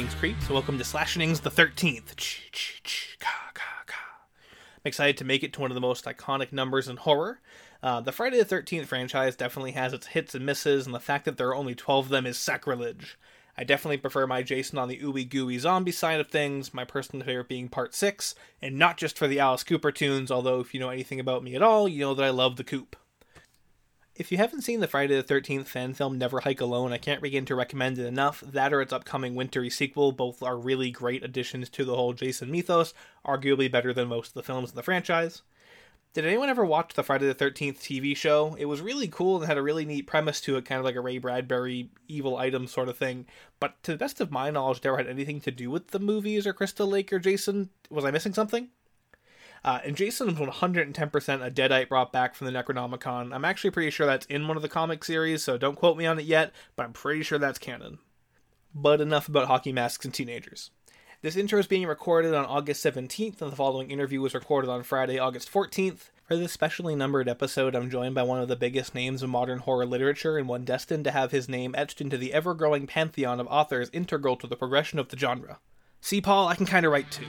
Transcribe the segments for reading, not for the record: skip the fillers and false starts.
Greetings, creeps. Welcome to Slashing's the 13th. I'm excited to make it to one of the most iconic numbers in horror. The Friday the 13th franchise definitely has its hits and misses, and the fact that there are only 12 of them is sacrilege. I definitely prefer my Jason on the ooey gooey zombie side of things, my personal favorite being Part 6, and not just for the Alice Cooper tunes, although if you know anything about me at all, you know that I love the Coop. If you haven't seen the Friday the 13th fan film Never Hike Alone, I can't begin to recommend it enough. That or its upcoming wintry sequel, both are really great additions to the whole Jason mythos, arguably better than most of the films in the franchise. Did anyone ever watch the Friday the 13th TV show? It was really cool and had a really neat premise to it, kind of like a Ray Bradbury evil item sort of thing, but to the best of my knowledge, it never had anything to do with the movies or Crystal Lake or Jason. Was I missing something? And Jason was 110% a Deadite brought back from the Necronomicon. I'm actually pretty sure that's in one of the comic series, so don't quote me on it yet, but I'm pretty sure that's canon. But enough about hockey masks and teenagers. This intro is being recorded on August 17th, and the following interview was recorded on Friday, August 14th. For this specially numbered episode, I'm joined by one of the biggest names of modern horror literature, and one destined to have his name etched into the ever-growing pantheon of authors integral to the progression of the genre. See, Paul, I can kind of write too.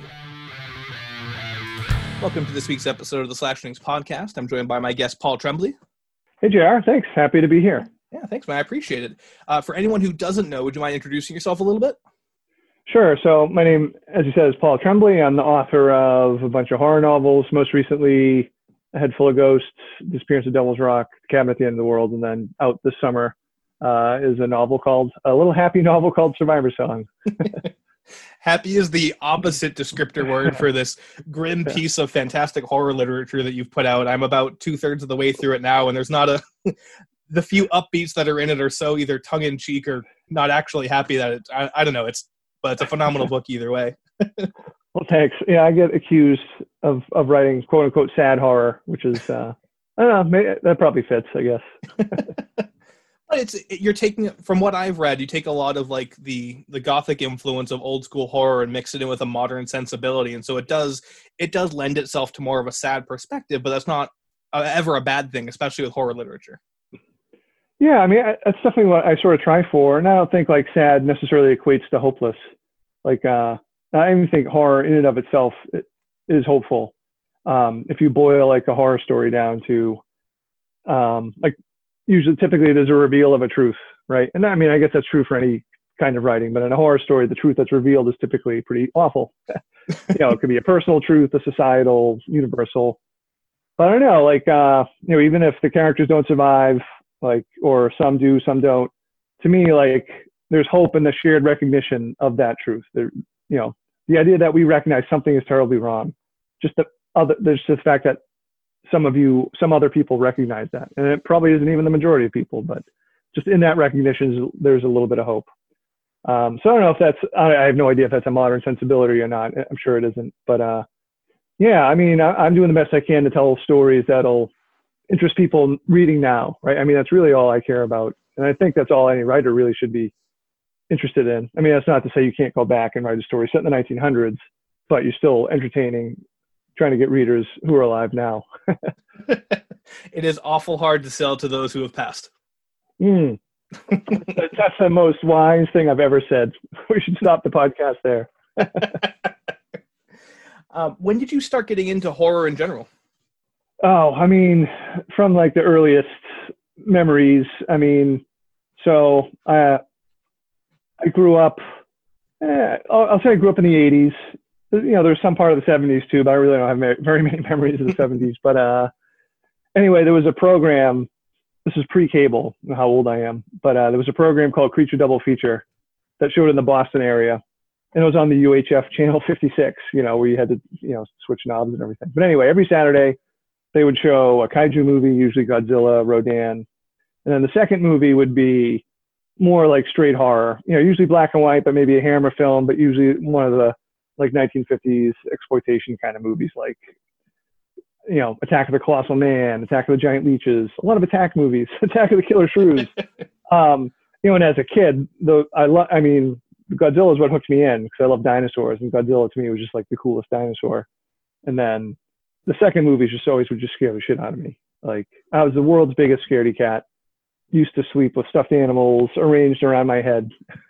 Welcome to this week's episode of the Slashings podcast. I'm joined by my guest, Paul Tremblay. Hey, JR. Thanks. Happy to be here. Yeah, thanks, man. I appreciate it. For anyone who doesn't know, would you mind introducing yourself a little bit? Sure. So my name, as you said, is Paul Tremblay. I'm the author of a bunch of horror novels, most recently A Head Full of Ghosts, Disappearance of Devil's Rock, Cabin at the End of the World, and then out this summer is a little happy novel called Survivor Song. Happy is the opposite descriptor word for this grim piece of fantastic horror literature that you've put out. I'm about 2/3 of the way through it now, and there's not the few upbeats that are in it are so either tongue-in-cheek or not actually happy that I don't know, but it's a phenomenal book either way. Well, thanks. Yeah, I get accused of writing quote-unquote sad horror, which is, I don't know, that probably fits, I guess. But you're taking, from what I've read, you take a lot of like the gothic influence of old school horror and mix it in with a modern sensibility, and so it does lend itself to more of a sad perspective. But that's not ever a bad thing, especially with horror literature. Yeah, I mean that's definitely what I sort of try for, and I don't think like sad necessarily equates to hopeless. Like I even think horror in and of itself is hopeful. If you boil like a horror story down to typically there's a reveal of a truth, right? And I mean, I guess that's true for any kind of writing, but in a horror story, the truth that's revealed is typically pretty awful. It could be a personal truth, a societal, universal. But I don't know, like, even if the characters don't survive, like, or some do, some don't, to me, like, there's hope in the shared recognition of that truth. The idea that we recognize something is terribly wrong. There's just the fact that some other people recognize that, and it probably isn't even the majority of people, but just in that recognition, there's a little bit of hope. So I don't know if I have no idea if that's a modern sensibility or not. I'm sure it isn't, but yeah, I mean, I'm doing the best I can to tell stories that'll interest people reading now, right? I mean, that's really all I care about, and I think that's all any writer really should be interested in. I mean, that's not to say you can't go back and write a story set in the 1900s, but you're still entertaining, trying to get readers who are alive now. It is awful hard to sell to those who have passed. That's the most wise thing I've ever said. We should stop the podcast there. When did you start getting into horror in general? Oh, I mean, from like the earliest memories. I mean, so I grew up, I'll say I grew up in the 80s. There's some part of the 70s too, but I really don't have very many memories of the 70s. But anyway, there was a program, this is pre-cable, I don't know how old I am, but there was a program called Creature Double Feature that showed in the Boston area. And it was on the UHF channel 56, where you had to, switch knobs and everything. But anyway, every Saturday they would show a kaiju movie, usually Godzilla, Rodan. And then the second movie would be more like straight horror, usually black and white, but maybe a Hammer film, but usually one of the like 1950s exploitation kind of movies, like, Attack of the Colossal Man, Attack of the Giant Leeches, a lot of attack movies, Attack of the Killer Shrews. And as a kid, Godzilla is what hooked me in because I love dinosaurs, and Godzilla to me was just like the coolest dinosaur. And then the second movie would just scare the shit out of me. Like, I was the world's biggest scaredy cat. used to sleep with stuffed animals arranged around my head.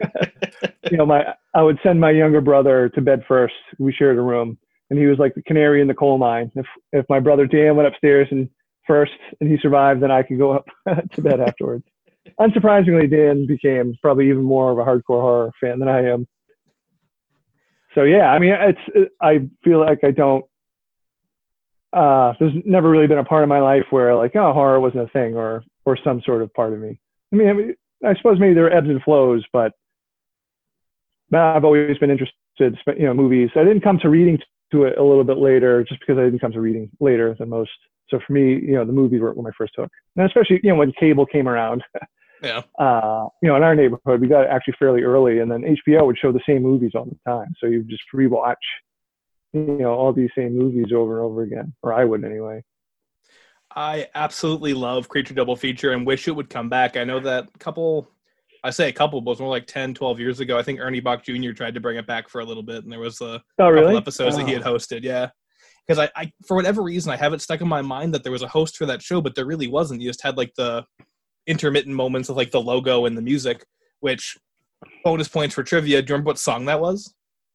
I would send my younger brother to bed first. We shared a room, and he was like the canary in the coal mine. If my brother Dan went upstairs and first and he survived, then I could go up to bed afterwards. Unsurprisingly, Dan became probably even more of a hardcore horror fan than I am. So yeah, I mean, I feel like I don't. There's never really been a part of my life where like, oh, horror wasn't a thing or some sort of part of me. I mean, I suppose maybe there are ebbs and flows, but I've always been interested, movies. I didn't come to reading to it a little bit later, just because I didn't come to reading later than most. So for me, the movies were my first hook, and especially when cable came around. Yeah. In our neighborhood, we got it actually fairly early, and then HBO would show the same movies all the time, so you just rewatch, all these same movies over and over again, or I would anyway. I absolutely love Creature Double Feature and wish it would come back. I know that but it was more like 10, 12 years ago. I think Ernie Bach Jr. tried to bring it back for a little bit, and there was a couple episodes that he had hosted. Yeah. Because I, for whatever reason, I have it stuck in my mind that there was a host for that show, but there really wasn't. You just had like the intermittent moments of like the logo and the music, which bonus points for trivia. Do you remember what song that was?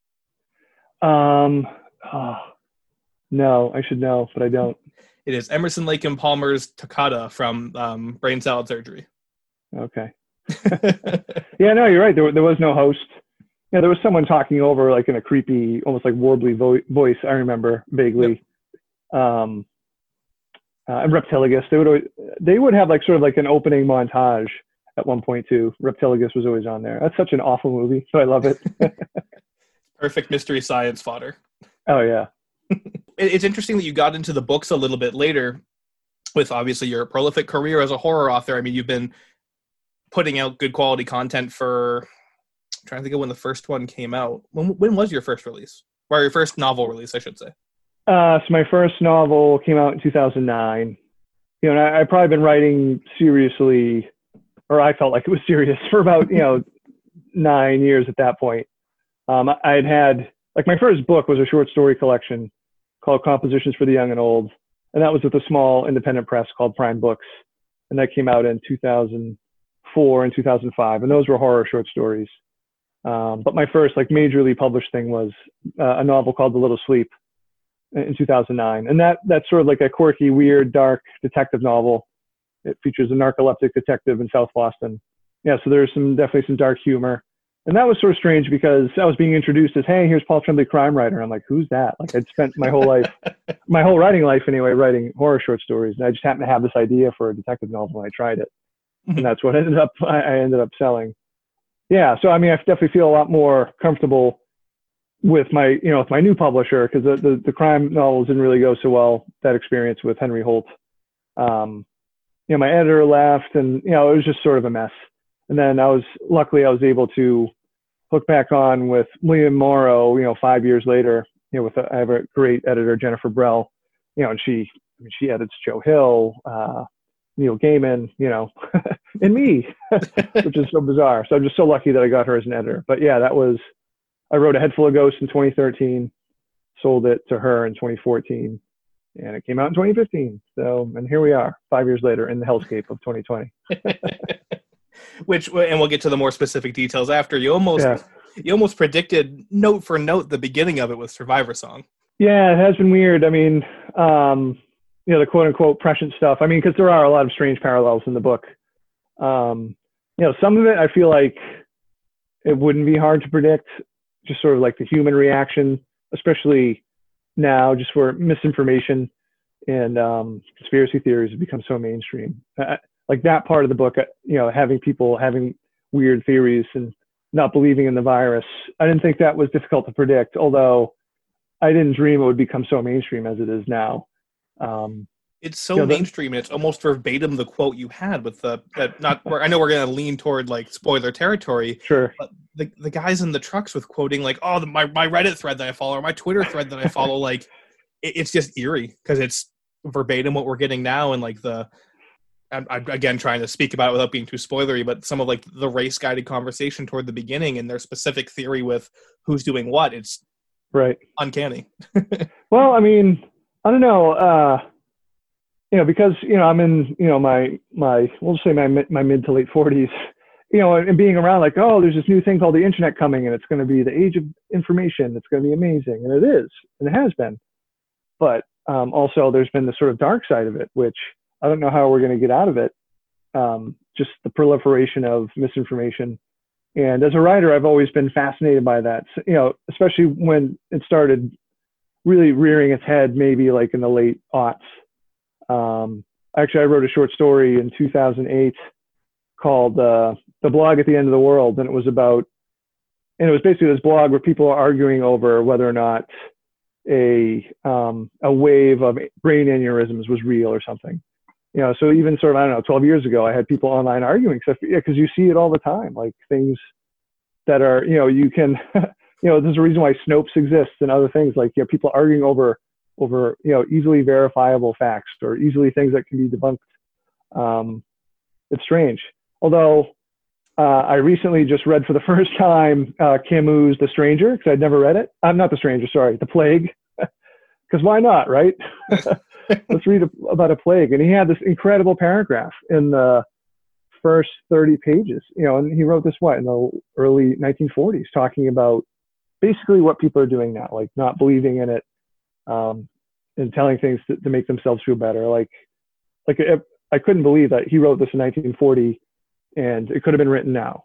No, I should know, but I don't. It is Emerson, Lake and Palmer's Toccata from Brain Salad Surgery. Okay. Yeah, no, you're right. There was no host. Yeah, there was someone talking over like in a creepy, almost like warbly voice. I remember vaguely. Yep. And Reptilicus, they would have like sort of like an opening montage at one point too. Reptilicus was always on there. That's such an awful movie, so I love it. Perfect mystery science fodder. Oh yeah. It's interesting that you got into the books a little bit later, with obviously your prolific career as a horror author. I mean, you've been putting out good quality content for. I'm trying to think of when the first one came out. When was your first release? Or your first novel release, I should say. So my first novel came out in 2009. And I've probably been writing seriously, or I felt like it was serious for about 9 years at that point. I had like my first book was a short story collection called Compositions for the Young and Old, and that was with a small independent press called Prime Books, and that came out in 2004 and 2005, and those were horror short stories. But my first like majorly published thing was a novel called The Little Sleep in 2009. And that's sort of like a quirky, weird, dark detective novel. It features a narcoleptic detective in South Boston. Yeah, so there's definitely some dark humor. And that was sort of strange because I was being introduced as, hey, here's Paul Tremblay, crime writer. I'm like, who's that? Like I'd spent my whole life, my whole writing life anyway, writing horror short stories. And I just happened to have this idea for a detective novel and I tried it. And that's what I ended up selling. Yeah, so I mean, I definitely feel a lot more comfortable with my, with my new publisher because the crime novels didn't really go so well. That experience with Henry Holt, my editor left, and it was just sort of a mess. And then I was able to hook back on with William Morrow, 5 years later. I have a great editor, Jennifer Brell, and she edits Joe Hill, Neil Gaiman, and me, which is so bizarre. So I'm just so lucky that I got her as an editor. But yeah, I wrote A Head Full of Ghosts in 2013, sold it to her in 2014, and it came out in 2015. So, and here we are 5 years later in the hellscape of 2020. And we'll get to the more specific details after. You almost predicted note for note the beginning of it with Survivor Song. Yeah, it has been weird. I mean, the quote unquote prescient stuff. I mean, because there are a lot of strange parallels in the book. Some of it I feel like it wouldn't be hard to predict, just sort of like the human reaction, especially now, just where misinformation and conspiracy theories have become so mainstream. Like that part of the book, having people having weird theories and not believing in the virus. I didn't think that was difficult to predict, although I didn't dream it would become so mainstream as it is now. It's so mainstream, and it's almost verbatim the quote you had with I know we're going to lean toward like spoiler territory. Sure. But the guys in the trucks with quoting like, oh, my Reddit thread that I follow or my Twitter thread that I follow, like it's just eerie because it's verbatim what we're getting now, and like I'm again trying to speak about it without being too spoilery, but some of like the race guided conversation toward the beginning and their specific theory with who's doing what, it's right uncanny. Well, I mean, I don't know. because, I'm in, we'll just say my mid to late 40s, and being around like, oh, there's this new thing called the internet coming and it's going to be the age of information. It's going to be amazing. And it is, and it has been. But also there's been the sort of dark side of it, which I don't know how we're going to get out of it. Just the proliferation of misinformation. And as a writer, I've always been fascinated by that, especially when it started really rearing its head, maybe like in the late aughts. Actually, I wrote a short story in 2008 called The Blog at the End of the World. And it was basically this blog where people are arguing over whether or not a wave of brain aneurysms was real or something. So even sort of, I don't know, 12 years ago, I had people online arguing because you see it all the time, like things that are, you can, there's a reason why Snopes exists and other things like, people arguing over, easily verifiable facts or easily things that can be debunked. It's strange. Although I recently just read for the first time Camus' The Stranger, because I'd never read it. I'm not The Stranger, sorry, The Plague. Because why not, right? Let's read about a plague. And he had this incredible paragraph in the first 30 pages, and he wrote this, in the early 1940s, talking about basically what people are doing now, like not believing in it, and telling things to make themselves feel better. Like I couldn't believe that he wrote this in 1940 and it could have been written now.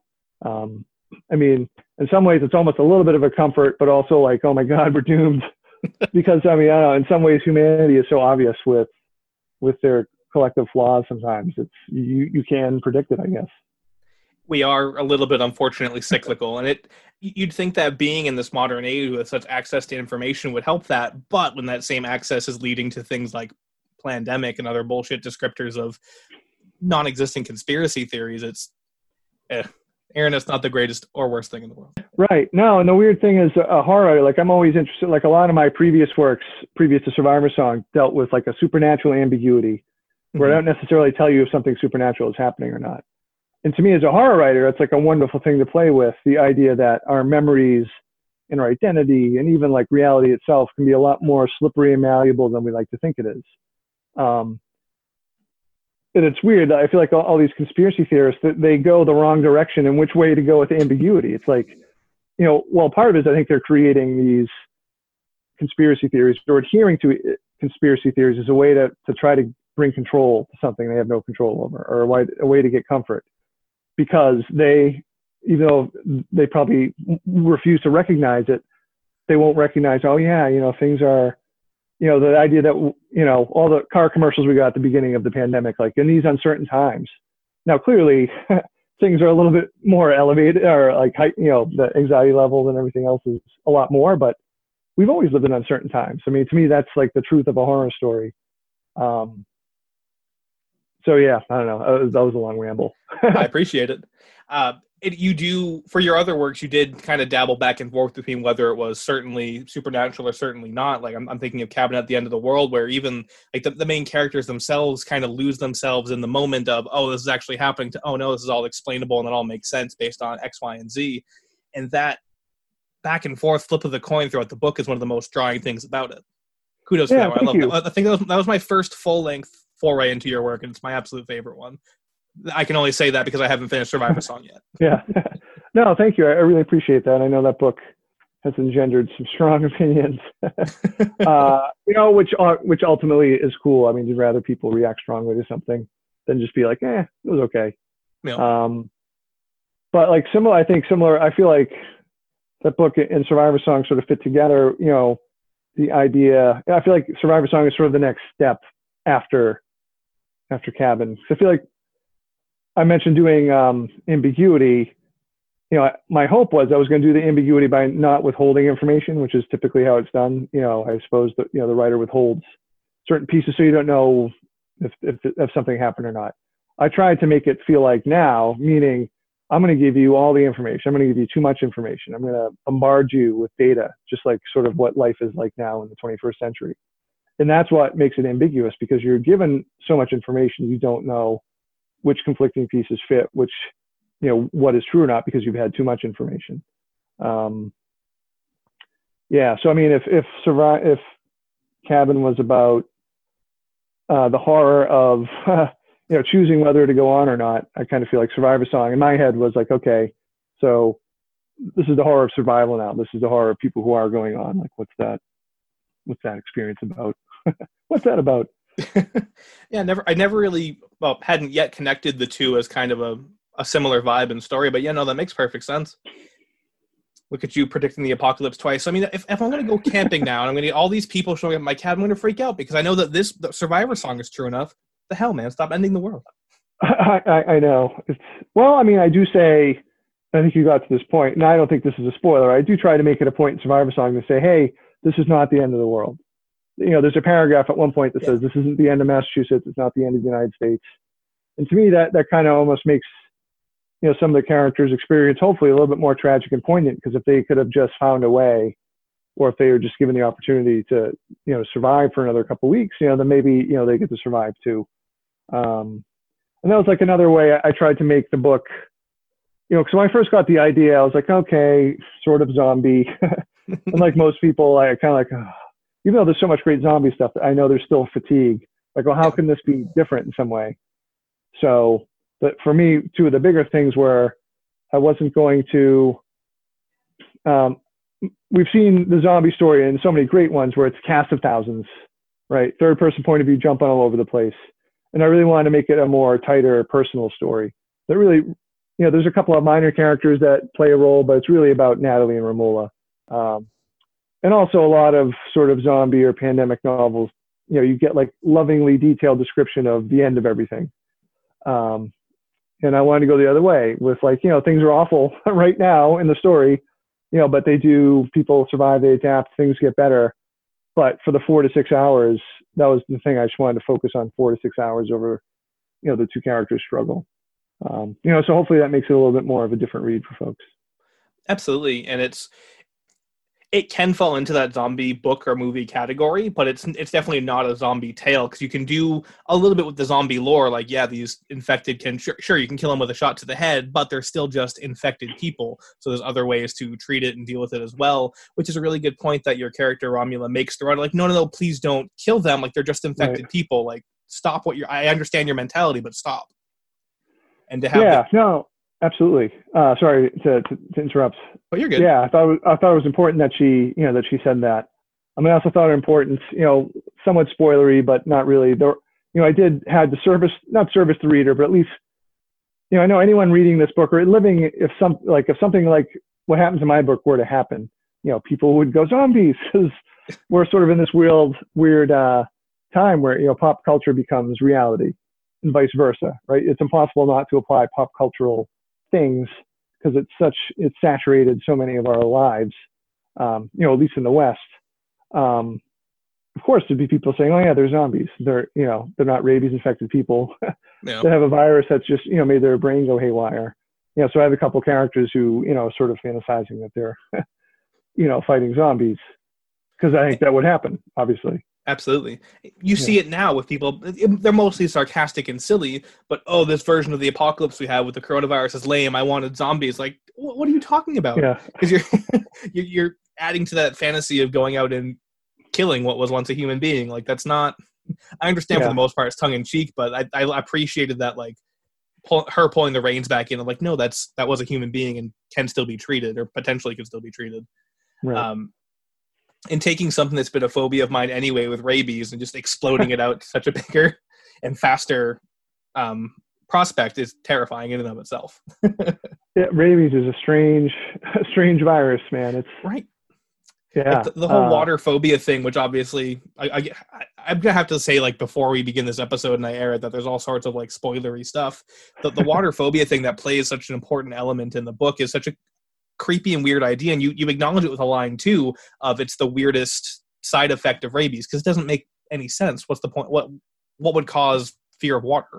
I mean, in some ways it's almost a little bit of a comfort, but also like, oh my God, we're doomed. Because I mean, I don't know, in some ways humanity is so obvious with their collective flaws. Sometimes it's, you can predict it, I guess. We are a little bit unfortunately cyclical, and you'd think that being in this modern age with such access to information would help that, but when that same access is leading to things like pandemic and other bullshit descriptors of non-existent conspiracy theories, it's internet's not the greatest or worst thing in the world. Right. No, and the weird thing is horror, like I'm always interested, like a lot of my previous works, previous to Survivor Song, dealt with like a supernatural ambiguity where I don't necessarily tell you if something supernatural is happening or not. And to me as a horror writer, it's like a wonderful thing to play with, the idea that our memories and our identity and even like reality itself can be a lot more slippery and malleable than we like to think it is. And it's weird. I feel like all these conspiracy theorists, they go the wrong direction in which way to go with ambiguity. It's like, well, part of it is I think they're creating these conspiracy theories or adhering to conspiracy theories as a way to try to bring control to something they have no control over, or a way to get comfort. Because even though they probably refuse to recognize it, they won't recognize, oh yeah, things are, the idea that, all the car commercials we got at the beginning of the pandemic, like in these uncertain times. Now, clearly, things are a little bit more elevated, or like, the anxiety levels and everything else is a lot more, but we've always lived in uncertain times. I mean, to me, that's like the truth of a horror story. So yeah, I don't know. That was a long ramble. I appreciate it. You do, for your other works, you did kind of dabble back and forth between whether it was certainly supernatural or certainly not. Like I'm thinking of Cabin at the End of the World, where even like the main characters themselves kind of lose themselves in the moment of, oh, this is actually happening, to, oh no, this is all explainable and it all makes sense based on X, Y, and Z. And that back and forth flip of the coin throughout the book is one of the most drawing things about it. Kudos for that one. I love that. I think that was my first full-length foray into your work, and it's my absolute favorite one. I can only say that because I haven't finished Survivor Song yet. Yeah. No, thank you. I really appreciate that. I know that book has engendered some strong opinions, which ultimately is cool. I mean, you'd rather people react strongly to something than just be like, it was okay. Yeah. But like I feel like that book and Survivor Song sort of fit together, the idea. I feel like Survivor Song is sort of the next step after Cabin. So I feel like I mentioned doing ambiguity. My hope was I was going to do the ambiguity by not withholding information, which is typically how it's done. I suppose that the writer withholds certain pieces so you don't know if something happened or not. I tried to make it feel like now, meaning I'm going to give you all the information. I'm going to give you too much information. I'm going to bombard you with data, just like sort of what life is like now in the 21st century. And that's what makes it ambiguous, because you're given so much information, you don't know which conflicting pieces fit, which, what is true or not, because you've had too much information. Yeah. So, I mean, if Cabin was about the horror of choosing whether to go on or not. I kind of feel like Survivor Song in my head was like, okay, so this is the horror of survival now. This is the horror of people who are going on. Like, what's that experience about? What's that about? Yeah, I never really, hadn't yet connected the two as kind of a similar vibe and story, but yeah, no, that makes perfect sense. Look at you predicting the apocalypse twice. I mean, if I'm going to go camping now and I'm going to get all these people showing up at my cabin, I'm going to freak out because I know that the Survivor Song is true enough. The hell, man, stop ending the world. I know. I mean, I do say, I think you got to this point, and I don't think this is a spoiler. I do try to make it a point in Survivor Song to say, hey, this is not the end of the world. There's a paragraph at one point that says, this isn't the end of Massachusetts. It's not the end of the United States. And to me, that kind of almost makes, some of the characters' experience hopefully a little bit more tragic and poignant, because if they could have just found a way, or if they were just given the opportunity to, survive for another couple of weeks, then maybe, they get to survive too. And that was like another way I tried to make the book, because when I first got the idea, I was like, okay, sort of zombie. And like most people, I kind of like, even though there's so much great zombie stuff, I know there's still fatigue. Like, well, how can this be different in some way? So, but for me, two of the bigger things were I wasn't going to, we've seen the zombie story in so many great ones where it's cast of thousands, right? Third person point of view, jumping all over the place. And I really wanted to make it a more tighter personal story that really, there's a couple of minor characters that play a role, but it's really about Natalie and Romola. And also a lot of sort of zombie or pandemic novels, you get like lovingly detailed description of the end of everything. And I wanted to go the other way with like, things are awful right now in the story, but people survive, they adapt, things get better. But for the 4 to 6 hours, that was the thing. I just wanted to focus on 4 to 6 hours over, the two characters struggle. So hopefully that makes it a little bit more of a different read for folks. Absolutely. And it can fall into that zombie book or movie category, but it's definitely not a zombie tale, because you can do a little bit with the zombie lore. Like, yeah, these infected can, sure, you can kill them with a shot to the head, but they're still just infected people. So there's other ways to treat it and deal with it as well, which is a really good point that your character Romula makes throughout. Like, no, please don't kill them. Like, they're just infected people. Like, stop I understand your mentality, but stop. And to have no. Absolutely. Sorry to interrupt. Oh, you're good. Yeah, I thought it was important that she said that. I mean, I also thought it important, somewhat spoilery, but not really. I had to not service the reader, but at least, I know anyone reading this book or living, if something like what happens in my book were to happen, people would go zombies, because we're sort of in this weird time where, pop culture becomes reality and vice versa, right? It's impossible not to apply pop cultural things, because it's saturated so many of our lives, at least in the West. Of course, there'd be people saying, oh yeah, they're zombies. They're not rabies infected people that have a virus that's just, made their brain go haywire. So I have a couple characters who, sort of fantasizing that they're, fighting zombies, because I think that would happen, obviously. Absolutely. You see it now with people. They're mostly sarcastic and silly, but, this version of the apocalypse we have with the coronavirus is lame. I wanted zombies. Like, what are you talking about? Because you're adding to that fantasy of going out and killing what was once a human being. Like, that's not, I understand for the most part it's tongue in cheek, but I appreciated that, like, her pulling the reins back in. I'm like, no, that was a human being and can still be treated, or potentially could still be treated. Right. And taking something that's been a phobia of mine anyway with rabies and just exploding it out to such a bigger and faster prospect is terrifying in and of itself. Rabies is a strange virus, man. It's right. Yeah. Like the whole water phobia thing, which obviously I'm gonna have to say, like, before we begin this episode and I air it, that there's all sorts of like spoilery stuff. The water phobia thing that plays such an important element in the book is such a creepy and weird idea, and you acknowledge it with a line too of it's the weirdest side effect of rabies, because it doesn't make any sense. What's the point? What would cause fear of water?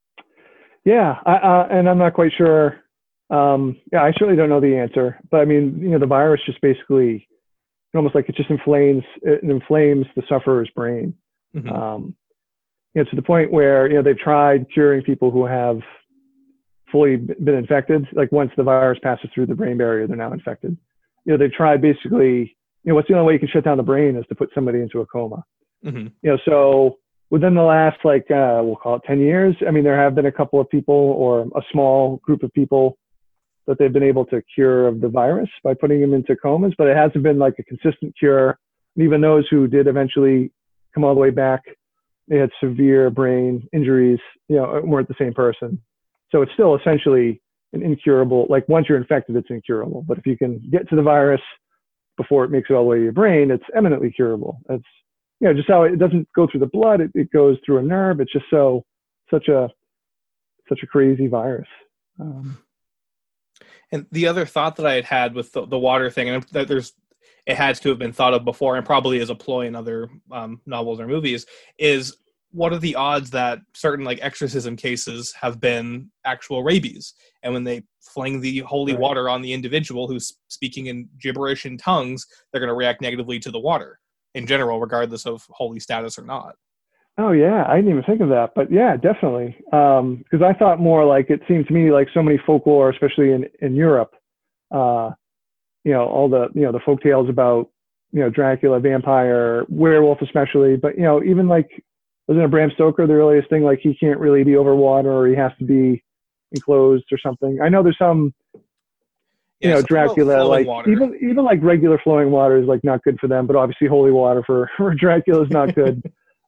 Yeah, and I'm not quite sure. I certainly don't know the answer, but I mean, the virus just basically almost like it just inflames the sufferer's brain. Mm-hmm. To the point where they've tried curing people who have fully been infected. Like, once the virus passes through the brain barrier, they're now infected. They've tried basically, what's the only way you can shut down the brain is to put somebody into a coma. Mm-hmm. So within the last, like, we'll call it 10 years, I mean, there have been a couple of people or a small group of people that they've been able to cure of the virus by putting them into comas, but it hasn't been like a consistent cure. And even those who did eventually come all the way back, they had severe brain injuries, weren't the same person. So it's still essentially an incurable, like once you're infected, it's incurable. But if you can get to the virus before it makes it all the way to your brain, it's eminently curable. It's, just how it doesn't go through the blood, it goes through a nerve. It's just such a crazy virus. And the other thought that I had with the water thing, and that it has to have been thought of before, and probably is a ploy in other novels or movies, is what are the odds that certain like exorcism cases have been actual rabies? And when they fling the holy water on the individual who's speaking in gibberish in tongues, they're going to react negatively to the water in general, regardless of holy status or not. Oh yeah, I didn't even think of that, but yeah, definitely. Because I thought more like, it seemed to me like so many folklore, especially in Europe, all the the folk tales about Dracula, vampire, werewolf especially, but even like, wasn't it Bram Stoker, the earliest thing, like he can't really be over water or he has to be enclosed or something. I know there's some Dracula, like water. even like regular flowing water is like not good for them, but obviously holy water for Dracula is not good.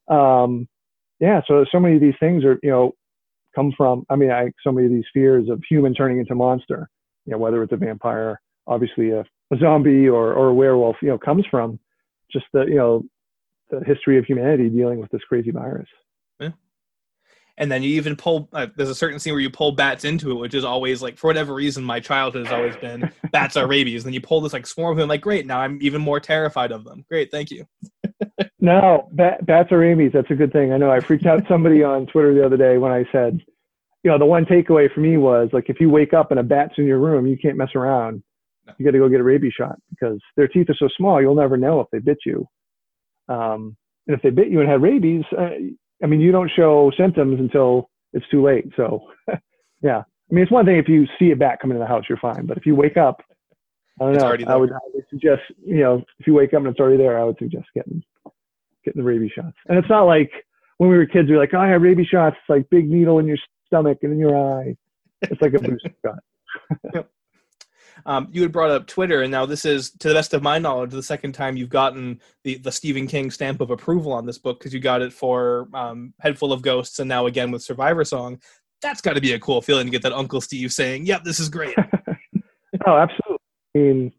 So many of these things are, come from, so many of these fears of human turning into monster, whether it's a vampire, obviously a zombie or a werewolf, comes from just the history of humanity dealing with this crazy virus. Yeah. And then you even pull, there's a certain scene where you pull bats into it, which is always like, for whatever reason, my childhood has always been bats are rabies. And then you pull this like swarm of them, like, great, now I'm even more terrified of them. Great, thank you. No, bats are rabies. That's a good thing. I know I freaked out somebody on Twitter the other day when I said, the one takeaway for me was like, if you wake up and a bat's in your room, you can't mess around. You got to go get a rabies shot because their teeth are so small, you'll never know if they bit you. And if they bit you and had rabies, you don't show symptoms until it's too late. So, yeah. It's one thing if you see a bat come into the house, you're fine. But if you wake up, I don't know. I would suggest, if you wake up and it's already there, I would suggest getting the rabies shots. And it's not like when we were kids, we were like, oh, I have rabies shots. It's like big needle in your stomach and in your eye. It's like a booster shot. Yep. You had brought up Twitter, and now this is, to the best of my knowledge, the second time you've gotten the Stephen King stamp of approval on this book, because you got it for Head Full of Ghosts and now again with Survivor Song. That's got to be a cool feeling to get that Uncle Steve saying, yep, this is great. Oh, absolutely.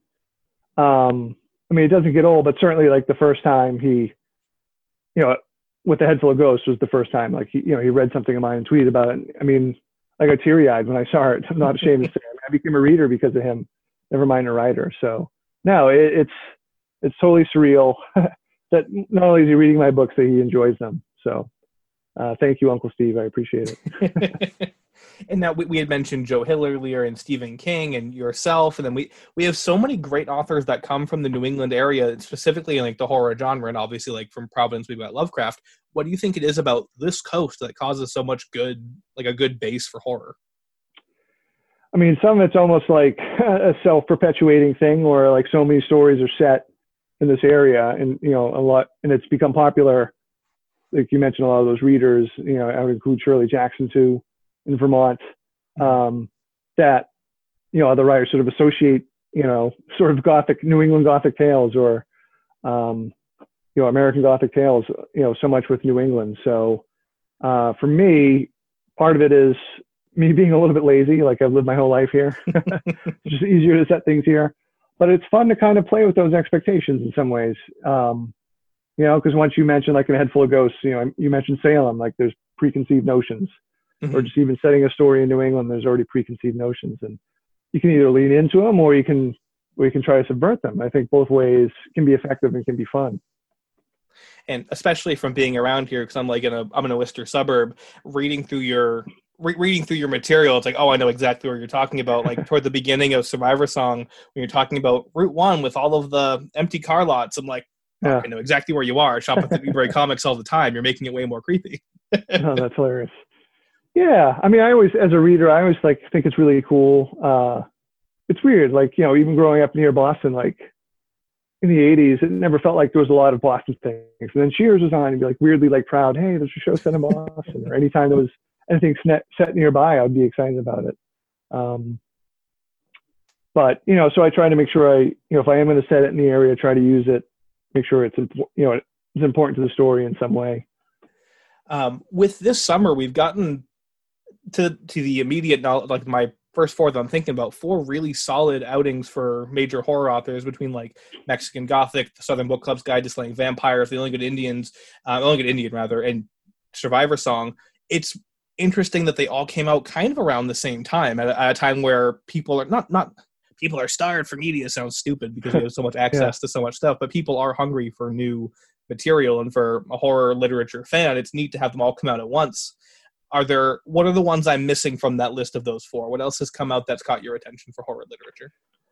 It doesn't get old, but certainly like the first time he, with the Head Full of Ghosts was the first time, like, he read something of mine and tweeted about it. I got teary-eyed when I saw it. I'm not ashamed to say it. I became a reader because of him, never mind a writer. So no, it's totally surreal that not only is he reading my books, that he enjoys them. So thank you, Uncle Steve. I appreciate it. And now we had mentioned Joe Hill earlier and Stephen King and yourself. And then we have so many great authors that come from the New England area, specifically in like the horror genre. And obviously like from Providence, we've got Lovecraft. What do you think it is about this coast that causes so much a good base for horror? Some of it's almost like a self-perpetuating thing where like so many stories are set in this area and, a lot, and it's become popular. Like you mentioned, a lot of those readers, I would include Shirley Jackson too, in Vermont, that, other writers sort of associate, sort of Gothic, New England Gothic tales or, American Gothic tales, so much with New England. So for me, part of it is me being a little bit lazy. Like I've lived my whole life here. It's just easier to set things here, but it's fun to kind of play with those expectations in some ways. Because once you mention like a Head Full of Ghosts, you mentioned Salem, like there's preconceived notions. Mm-hmm. Or just even setting a story in New England, there's already preconceived notions, and you can either lean into them or you can try to subvert them. I think both ways can be effective and can be fun. And especially from being around here, because I'm in a Worcester suburb, reading through your material, it's like, oh, I know exactly what you're talking about. Like toward the beginning of Survivor Song, when you're talking about Route 1 with all of the empty car lots, I'm like, yeah. I know exactly where you are. I shop at the Newbury Comics all the time. You're making it way more creepy. Oh, that's hilarious. Yeah, I always, as a reader, I always think it's really cool. It's weird, like even growing up near Boston, like in the 80s, it never felt like there was a lot of Boston things. And then Cheers was on, and be like weirdly like proud, hey, there's a show set in Boston. Or anytime there was anything set nearby, I'd be excited about it. But, you know, so I try to make sure if I am going to set it in the area, try to use it, make sure it's, it's important to the story in some way. With this summer, we've gotten to the immediate knowledge, like my first four that I'm thinking about, 4 really solid outings for major horror authors between like Mexican Gothic, the Southern Book Club's Guide to Slaying Vampires, The Only Good Indian, and Survivor Song. It's interesting that they all came out kind of around the same time at a time where people are not people are starved for media. Sounds stupid because we have so much access to so much stuff, but people are hungry for new material, and for a horror literature fan, it's neat to have them all come out at once. What are the ones I'm missing from that list of those 4? What else has come out that's caught your attention for horror literature?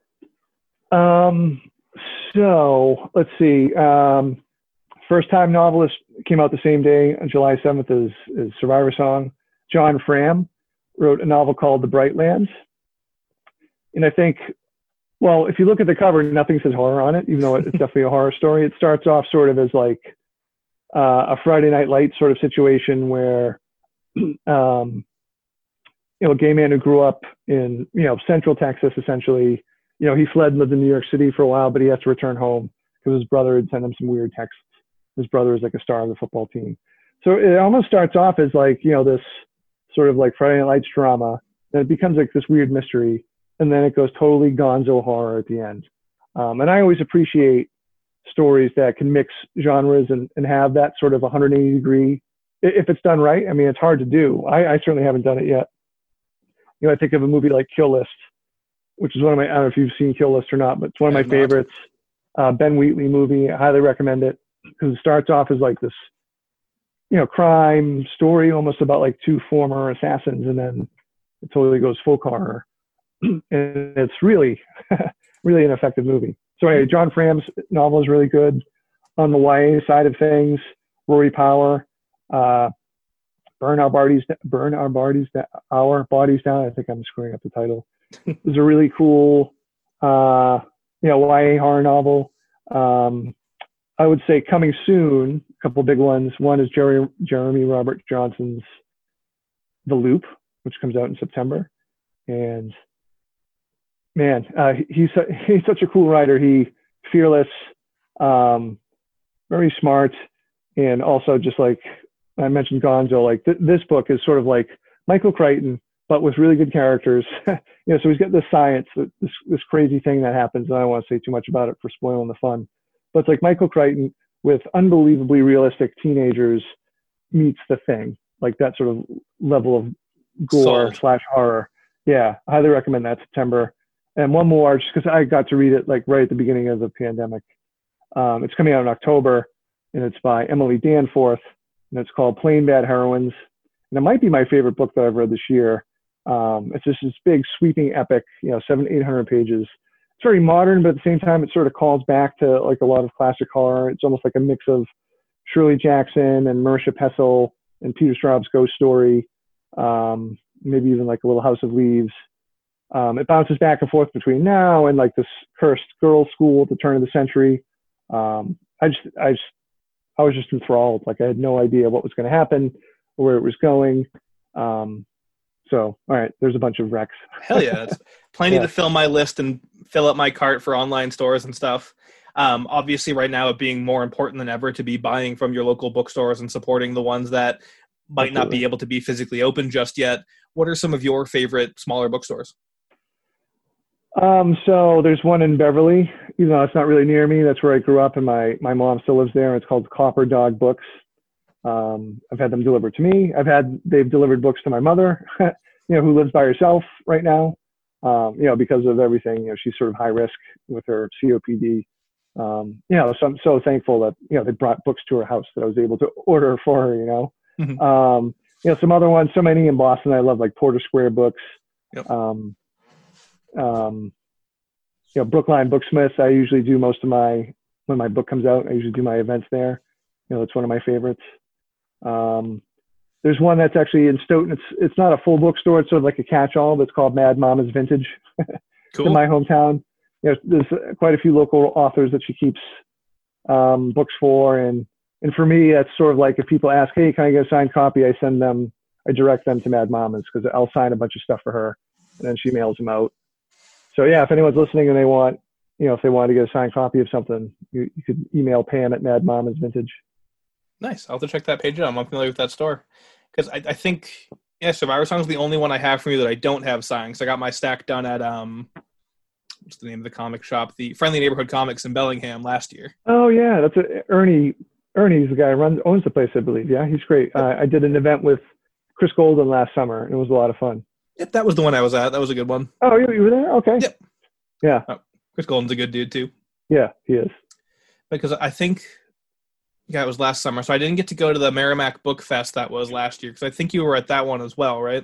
So let's see. First Time Novelist came out the same day on July 7th as Survivor Song. John Fram wrote a novel called The Bright Lands. And I think, well, if you look at the cover, nothing says horror on it, even though it's definitely a horror story. It starts off sort of as like a Friday Night Lights sort of situation where, a gay man who grew up in, central Texas, essentially, he fled and lived in New York City for a while, but he has to return home because his brother had sent him some weird texts. His brother is like a star of the football team. So it almost starts off as like, this sort of like Friday Night Lights drama. Then it becomes like this weird mystery. And then it goes totally gonzo horror at the end. And I always appreciate stories that can mix genres and have that sort of 180 degree, if it's done right. I mean, it's hard to do. I certainly haven't done it yet. I think of a movie like Kill List, which is one of my, I don't know if you've seen Kill List or not, but it's one of my favorites. Ben Wheatley movie. I highly recommend it because it starts off as like this, crime story, almost about like 2 former assassins. And then it totally goes folk horror. And it's really, really an effective movie. So anyway, John Fram's novel is really good. On the YA side of things, Rory Power, Burn Our Bodies Down. I think I'm screwing up the title. It was a really cool, YA horror novel. I would say coming soon, a couple big ones. One is Jeremy Robert Johnson's The Loop, which comes out in September. And man, he's such a cool writer. Fearless, very smart, and also just like I mentioned Gonzo, like this book is sort of like Michael Crichton, but with really good characters. So he's got this science, this crazy thing that happens, and I don't want to say too much about it for spoiling the fun. But it's like Michael Crichton with unbelievably realistic teenagers meets The Thing, like that sort of level of gore / horror. Yeah, I highly recommend that. September. And one more, just because I got to read it like right at the beginning of the pandemic. It's coming out in October, and it's by Emily Danforth, and it's called Plain Bad Heroines. And it might be my favorite book that I've read this year. It's just this big sweeping epic, 700-800 pages. It's very modern, but at the same time, it sort of calls back to like a lot of classic horror. It's almost like a mix of Shirley Jackson and Marisha Pessl and Peter Straub's Ghost Story, maybe even like a little House of Leaves. It bounces back and forth between now and like this cursed girls' school at the turn of the century. I was just enthralled. Like I had no idea what was going to happen or where it was going. So, all right, there's a bunch of recs. Hell yeah. It's plenty to fill my list and fill up my cart for online stores and stuff. Obviously right now it being more important than ever to be buying from your local bookstores and supporting the ones that might not be able to be physically open just yet. What are some of your favorite smaller bookstores? So there's one in Beverly, even though it's not really near me. That's where I grew up, and my mom still lives there. It's called Copper Dog Books. I've had them delivered to me. They've delivered books to my mother, who lives by herself right now. Because of everything, she's sort of high risk with her COPD. So I'm so thankful that, they brought books to her house that I was able to order for her, Mm-hmm. Some other ones, so many in Boston. I love like Porter Square Books. Yep. Brookline Booksmiths. I usually do most of when my book comes out, I usually do my events there. It's one of my favorites. There's one that's actually in Stoughton. It's not a full bookstore. It's sort of like a catch-all, but it's called Mad Mama's Vintage. Cool. In my hometown. there's quite a few local authors that she keeps books for, and for me, that's sort of like if people ask, hey, can I get a signed copy? I direct them to Mad Mamas because I'll sign a bunch of stuff for her, and then she mails them out. So yeah, if anyone's listening and they want, if they want to get a signed copy of something, you could email Pam at Mad Mamas Vintage. Nice. I'll have to check that page out. I'm unfamiliar with that store because I think Survivor Song is the only one I have from you that I don't have signed. So I got my stack done at what's the name of the comic shop? The Friendly Neighborhood Comics in Bellingham last year. Oh yeah, that's Ernie. Ernie's the guy who owns the place, I believe. Yeah, he's great. I did an event with Chris Golden last summer, and it was a lot of fun. Yep, that was the one I was at. That was a good one. Oh, you were there? Okay. Yep. Yeah. Oh, Chris Golden's a good dude too. Yeah, he is. Because I think, it was last summer, so I didn't get to go to the Merrimack Book Fest that was last year, because I think you were at that one as well, right?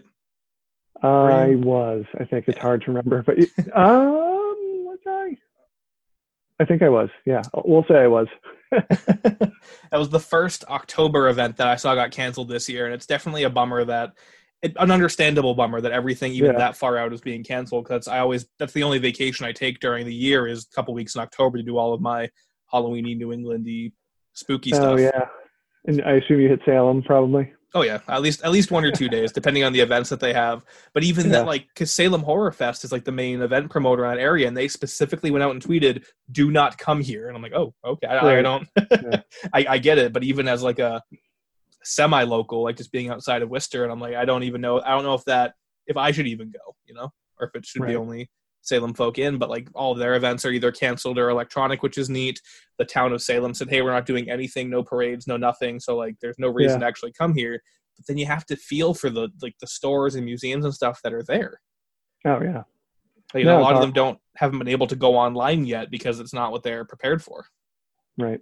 I was. I think it's hard to remember, but was I? I think I was. Yeah, we'll say I was. That was the first October event that I saw got canceled this year, and it's definitely a bummer an understandable bummer that everything even that far out is being canceled, because that's the only vacation I take during the year is a couple weeks in October to do all of my Halloween-y, New England-y, spooky stuff. Oh yeah, and I assume you hit Salem probably. Oh yeah, at least 1 or 2 days, depending on the events that they have. But even that, because Salem Horror Fest is like the main event promoter in that area, and they specifically went out and tweeted, "Do not come here." And I'm like, oh, okay, I don't, I get it. But even as like a semi-local, like just being outside of Worcester, and I'm like, I don't know if I should even go, or if it should be only Salem folk in. But like all of their events are either canceled or electronic, which is neat. The town of Salem said, hey, we're not doing anything, no parades, no nothing, so like there's no reason to actually come here. But then you have to feel for the stores and museums and stuff that are there. Oh yeah. A lot of them haven't been able to go online yet because it's not what they're prepared for. Right.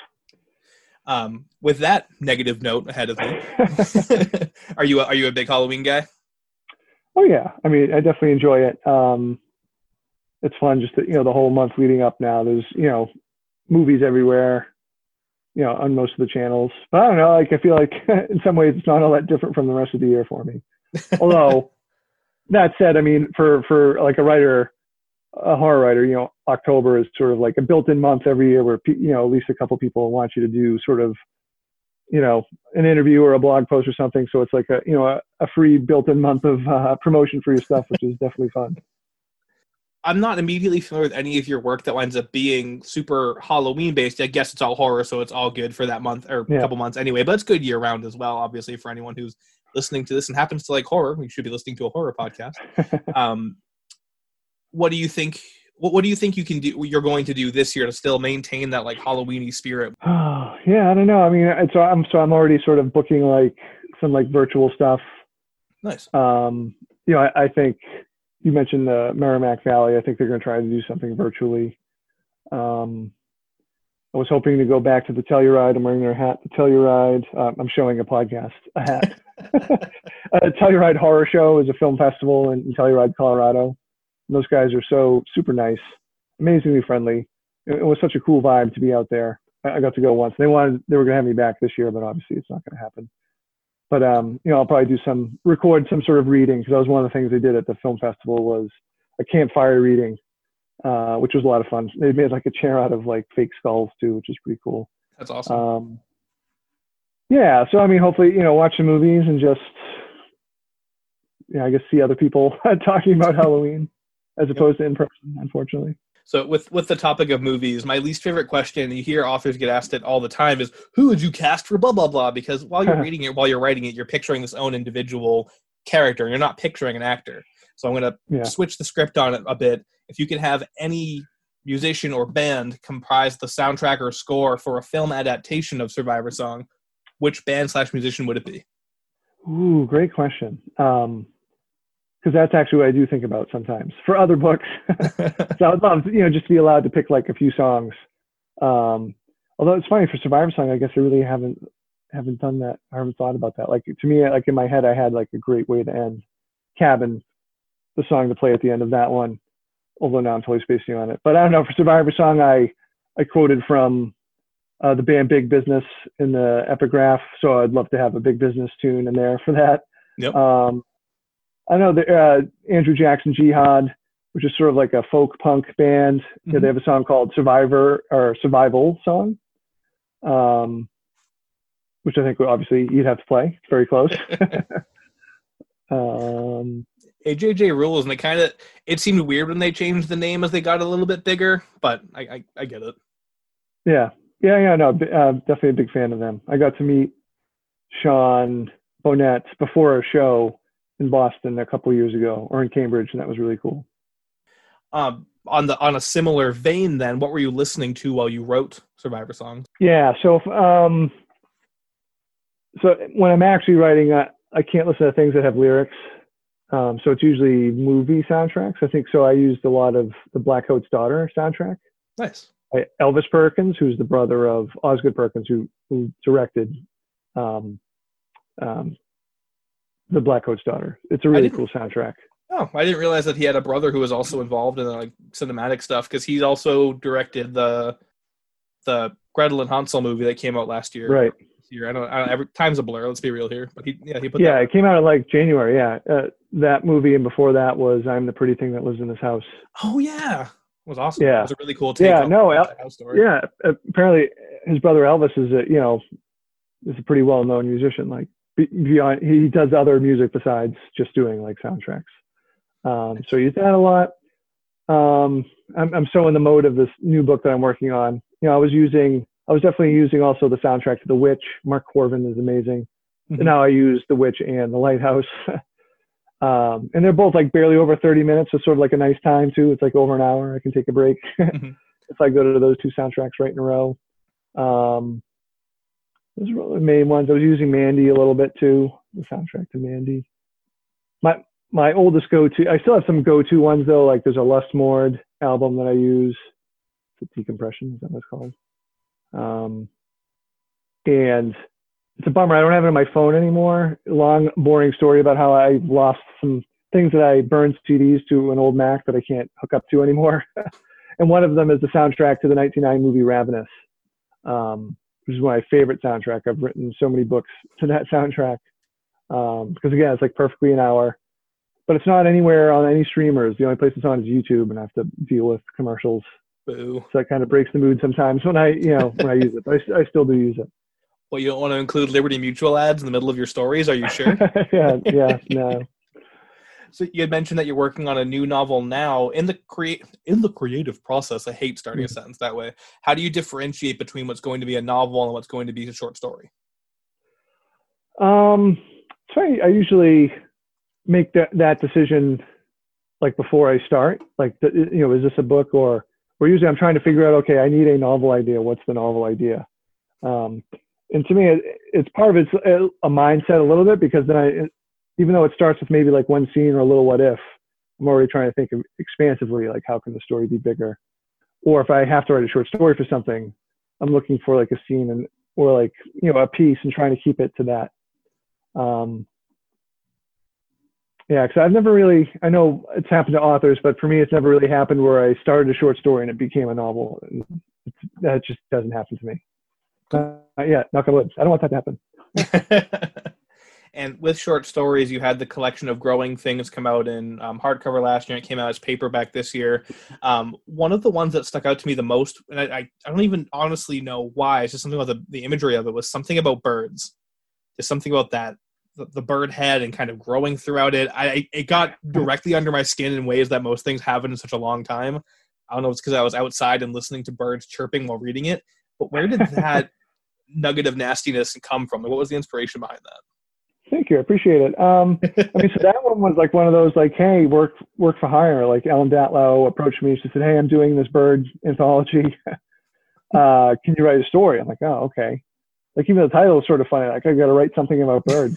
With that negative note ahead of me, are you a big Halloween guy? Oh yeah, I mean, I definitely enjoy it. It's fun just to, the whole month leading up now. There's, movies everywhere, on most of the channels. But I don't know, like I feel like in some ways it's not all that different from the rest of the year for me. Although that said, I mean, for like a horror writer, October is sort of like a built-in month every year where, at least a couple people want you to do sort of, an interview or a blog post or something. So it's like a free built-in month of promotion for your stuff, which is definitely fun. I'm not immediately familiar with any of your work that winds up being super Halloween based. I guess it's all horror, so it's all good for that month or a couple months anyway, but it's good year round as well. Obviously, for anyone who's listening to this and happens to like horror, you should be listening to a horror podcast. What do you think? What do you think you can do? You're going to do this year to still maintain that like Halloween-y spirit? Oh, yeah, I don't know. I mean, I'm already sort of booking like some like virtual stuff. Nice. I think you mentioned the Merrimack Valley. I think they're going to try to do something virtually. I was hoping to go back to the Telluride. I'm wearing their hat. The Telluride. I'm showing a hat. Telluride Horror Show is a film festival in Telluride, Colorado. And those guys are so super nice, amazingly friendly. It was such a cool vibe to be out there. I got to go once. They were going to have me back this year, but obviously it's not going to happen. But I'll probably record some sort of reading, because that was one of the things they did at the film festival was a campfire reading, which was a lot of fun. They made like a chair out of like fake skulls too, which is pretty cool. That's awesome. Yeah, so I mean, hopefully, watch the movies and just, I guess see other people talking about Halloween as opposed to in person, unfortunately. So with the topic of movies, my least favorite question, you hear authors get asked it all the time, is who would you cast for blah, blah, blah? Because while you're reading it, while you're writing it, you're picturing this own individual character. You're not picturing an actor. So I'm going to switch the script on it a bit. If you could have any musician or band comprise the soundtrack or score for a film adaptation of Survivor Song, which band/musician would it be? Ooh, great question. Because that's actually what I do think about sometimes for other books. So I would love, just to be allowed to pick like a few songs. Although it's funny for Survivor Song, I guess I really haven't done that. I haven't thought about that. Like to me, like in my head, I had like a great way to end Cabin, the song to play at the end of that one. Although now I'm totally spacing on it. But I don't know, for Survivor Song, I quoted from the band Big Business in the epigraph. So I'd love to have a Big Business tune in there for that. Yep. I know that Andrew Jackson Jihad which is sort of like a folk punk band. Mm-hmm. They have a song called Survival Song, which I think obviously you'd have to play. It's very close. AJJ Rules, and it seemed weird when they changed the name as they got a little bit bigger, but I get it. Yeah, no, definitely a big fan of them. I got to meet Sean Bonnet before a show in Boston a couple years ago, or in Cambridge, and that was really cool. On a similar vein, then, what were you listening to while you wrote Survivor songs? Yeah, so when I'm actually writing, I can't listen to things that have lyrics. So it's usually movie soundtracks. I think so. I used a lot of the Black Coat's Daughter soundtrack. Nice. Elvis Perkins, who's the brother of Osgood Perkins, who directed the Black Coat's Daughter. It's a really cool soundtrack. Oh, I didn't realize that he had a brother who was also involved in like cinematic stuff, because he's also directed the Gretel and Hansel movie that came out last year. Right. I don't every time's a blur. Let's be real here. But he put that. It came out in like January. Yeah, that movie, and before that was I'm the Pretty Thing That Lives in This House. Oh yeah, it was awesome. Yeah, it was a really cool take. On that house story. Yeah, apparently his brother Elvis is a pretty well known musician. Like beyond, he does other music besides just doing like soundtracks. So I use that a lot. I'm so in the mode of this new book that I'm working on. I was definitely using also the soundtrack to The Witch. Mark Corvin is amazing. Mm-hmm. And now I use The Witch and The Lighthouse. And they're both like barely over 30 minutes. So sort of like a nice time too. It's like over an hour. I can take a break if I go to those two soundtracks right in a row. Those are the main ones. I was using Mandy a little bit too. The soundtrack to Mandy. My oldest go-to, I still have some go-to ones though. Like there's a Lustmord album that I use. It's a Decompression, is that what it's called? And it's a bummer. I don't have it on my phone anymore. Long, boring story about how I lost some things that I burned CDs to an old Mac that I can't hook up to anymore. And one of them is the soundtrack to the 1999 movie Ravenous, which is my favorite soundtrack. I've written so many books to that soundtrack. Because again, it's like perfectly an hour, but it's not anywhere on any streamers. The only place it's on is YouTube, and I have to deal with commercials. Boo. So that kind of breaks the mood sometimes when I use it. But I still do use it. Well, you don't want to include Liberty Mutual ads in the middle of your stories, are you sure? yeah, no. So you had mentioned that you're working on a new novel now. In the creative process, I hate starting a sentence that way. How do you differentiate between what's going to be a novel and what's going to be a short story? So I usually make that decision like before I start. Like, is this a book or usually I'm trying to figure out, okay, I need a novel idea. What's the novel idea? And to me, it's part of it's a mindset a little bit, because then even though it starts with maybe like one scene or a little what if, I'm already trying to think expansively, like how can the story be bigger? Or if I have to write a short story for something, I'm looking for like a scene or like, a piece and trying to keep it to that. Yeah, because I've never really, I know it's happened to authors, but for me, it's never really happened where I started a short story and it became a novel. That just doesn't happen to me. Yeah, knock on wood. I don't want that to happen. And with short stories, you had the collection of Growing Things come out in hardcover last year. It came out as paperback this year. One of the ones that stuck out to me the most, and I don't even honestly know why, it's just something about the imagery of it, was something about birds. Just something about that. The bird head and kind of growing throughout it. It got directly under my skin in ways that most things haven't in such a long time. I don't know if it's because I was outside and listening to birds chirping while reading it, but where did that nugget of nastiness come from? What was the inspiration behind that? Thank you. I appreciate it. So that one was like one of those like, hey, work for hire. Like Ellen Datlow approached me. She said, hey, I'm doing this bird anthology. Can you write a story? I'm like, oh, okay. Like even the title is sort of funny. Like I got to write something about birds.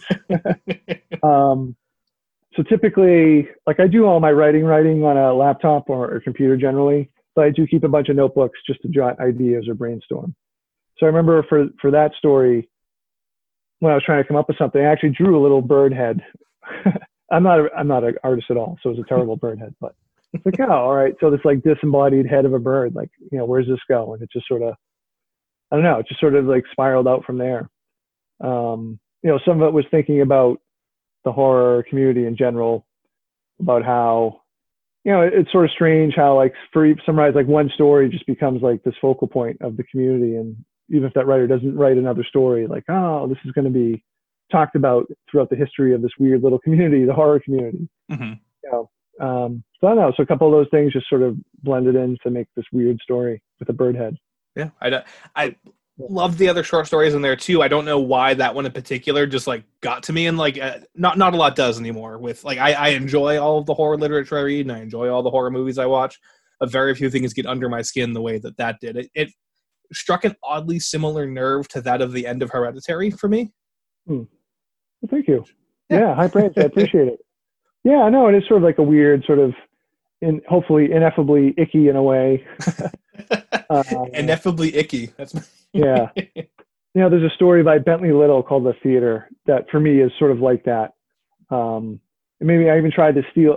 So typically, like I do all my writing on a laptop or computer generally, but I do keep a bunch of notebooks just to jot ideas or brainstorm. So I remember for that story, when I was trying to come up with something, I actually drew a little bird head. I'm not an artist at all, so it was a terrible bird head. But it's like, oh, all right. So this like disembodied head of a bird, like where's this go? And it just sort of, I don't know, it just sort of like spiraled out from there. Some of it was thinking about the horror community in general, about how, it's sort of strange how like for some writers, like one story just becomes like this focal point of the community. And even if that writer doesn't write another story, like, oh, this is going to be talked about throughout the history of this weird little community, the horror community. Mm-hmm. So I don't know. So a couple of those things just sort of blended in to make this weird story with a bird head. Yeah, I love the other short stories in there too. I don't know why that one in particular just like got to me, and like not a lot does anymore. With like I enjoy all of the horror literature I read, and I enjoy all the horror movies I watch. But very few things get under my skin the way that did. It struck an oddly similar nerve to that of the end of Hereditary for me. Well, thank you. Yeah, high praise. I appreciate it. Yeah, I know. It is sort of like a weird sort of, hopefully ineffably icky in a way. Ineffably icky. That's yeah. There's a story by Bentley Little called The Theater that for me is sort of like that. And maybe I even tried to steal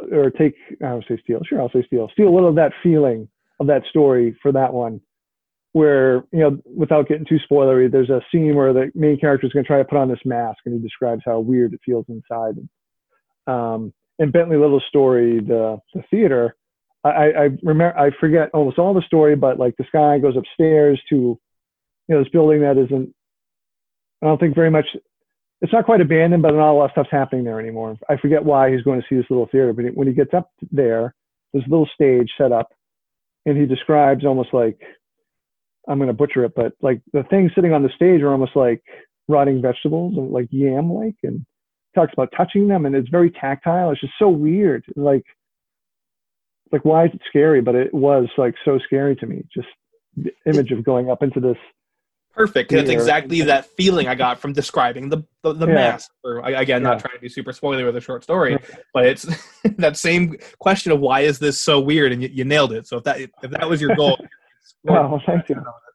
a little of that feeling of that story for that one, where, without getting too spoilery, there's a scene where the main character is going to try to put on this mask, and he describes how weird it feels inside. In Bentley Little's story, the theater, I remember, I forget almost all the story, but like this guy goes upstairs to, this building that isn't, I don't think very much, it's not quite abandoned, but not a lot of stuff's happening there anymore. I forget why he's going to see this little theater, but when he gets up there, there's a little stage set up, and he describes almost like, I'm going to butcher it, but like the things sitting on the stage are almost like rotting vegetables, and like yam-like, and talks about touching them, and it's very tactile. It's just so weird. Like why is it scary? But it was like so scary to me. Just the image of going up into this. Perfect. That's exactly that feeling I got from describing the mask. Or again, not trying to be super spoiler with a short story, but it's that same question of why is this so weird, and you nailed it. So if that was your goal. Oh, thank you.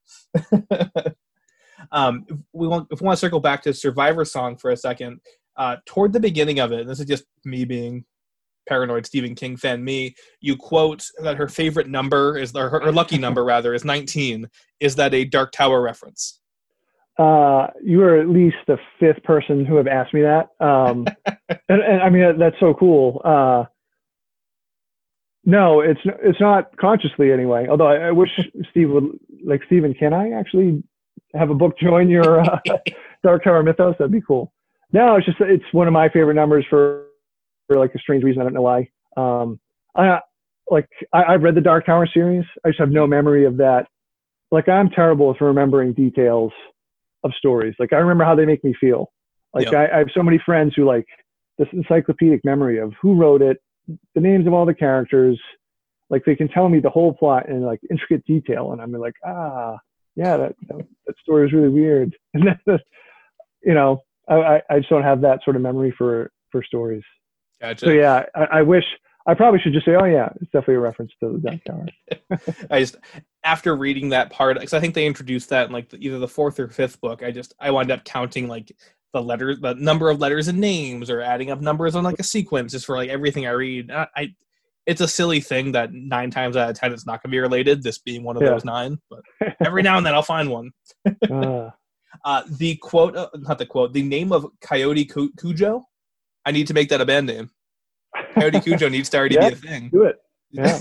If we want to circle back to Survivor Song for a second, toward the beginning of it, and this is just me being paranoid Stephen King fan, you quote that her favorite number is, or her lucky number rather, is 19. Is that a Dark Tower reference? You are at least the fifth person who have asked me that. And I mean, that's so cool. No, it's not consciously anyway. Although I wish Steve would, like, Stephen, can I actually have a book join your Dark Tower mythos? That'd be cool. No, it's one of my favorite numbers for like a strange reason. I don't know why. I've read the Dark Tower series. I just have no memory of that. Like, I'm terrible with remembering details of stories. Like, I remember how they make me feel. Like, I have so many friends who like this encyclopedic memory of who wrote it, the names of all the characters. Like, they can tell me the whole plot in like intricate detail, and I'm like, yeah, that story was really weird. And then, I just don't have that sort of memory for stories. Gotcha. So yeah, I probably should just say, oh yeah, it's definitely a reference to the Dark Tower. After reading that part, because I think they introduced that in like either the fourth or fifth book, I wound up counting like the number of letters and names, or adding up numbers on like a sequence just for like everything I read. It's a silly thing that 9 times out of 10 it's not going to be related, this being one of those 9, but every now and then I'll find one. The quote, not the quote, the name of Coyote Cujo, I need to make that a band name. Coyote Cujo needs to already be a thing. Do it. Yeah.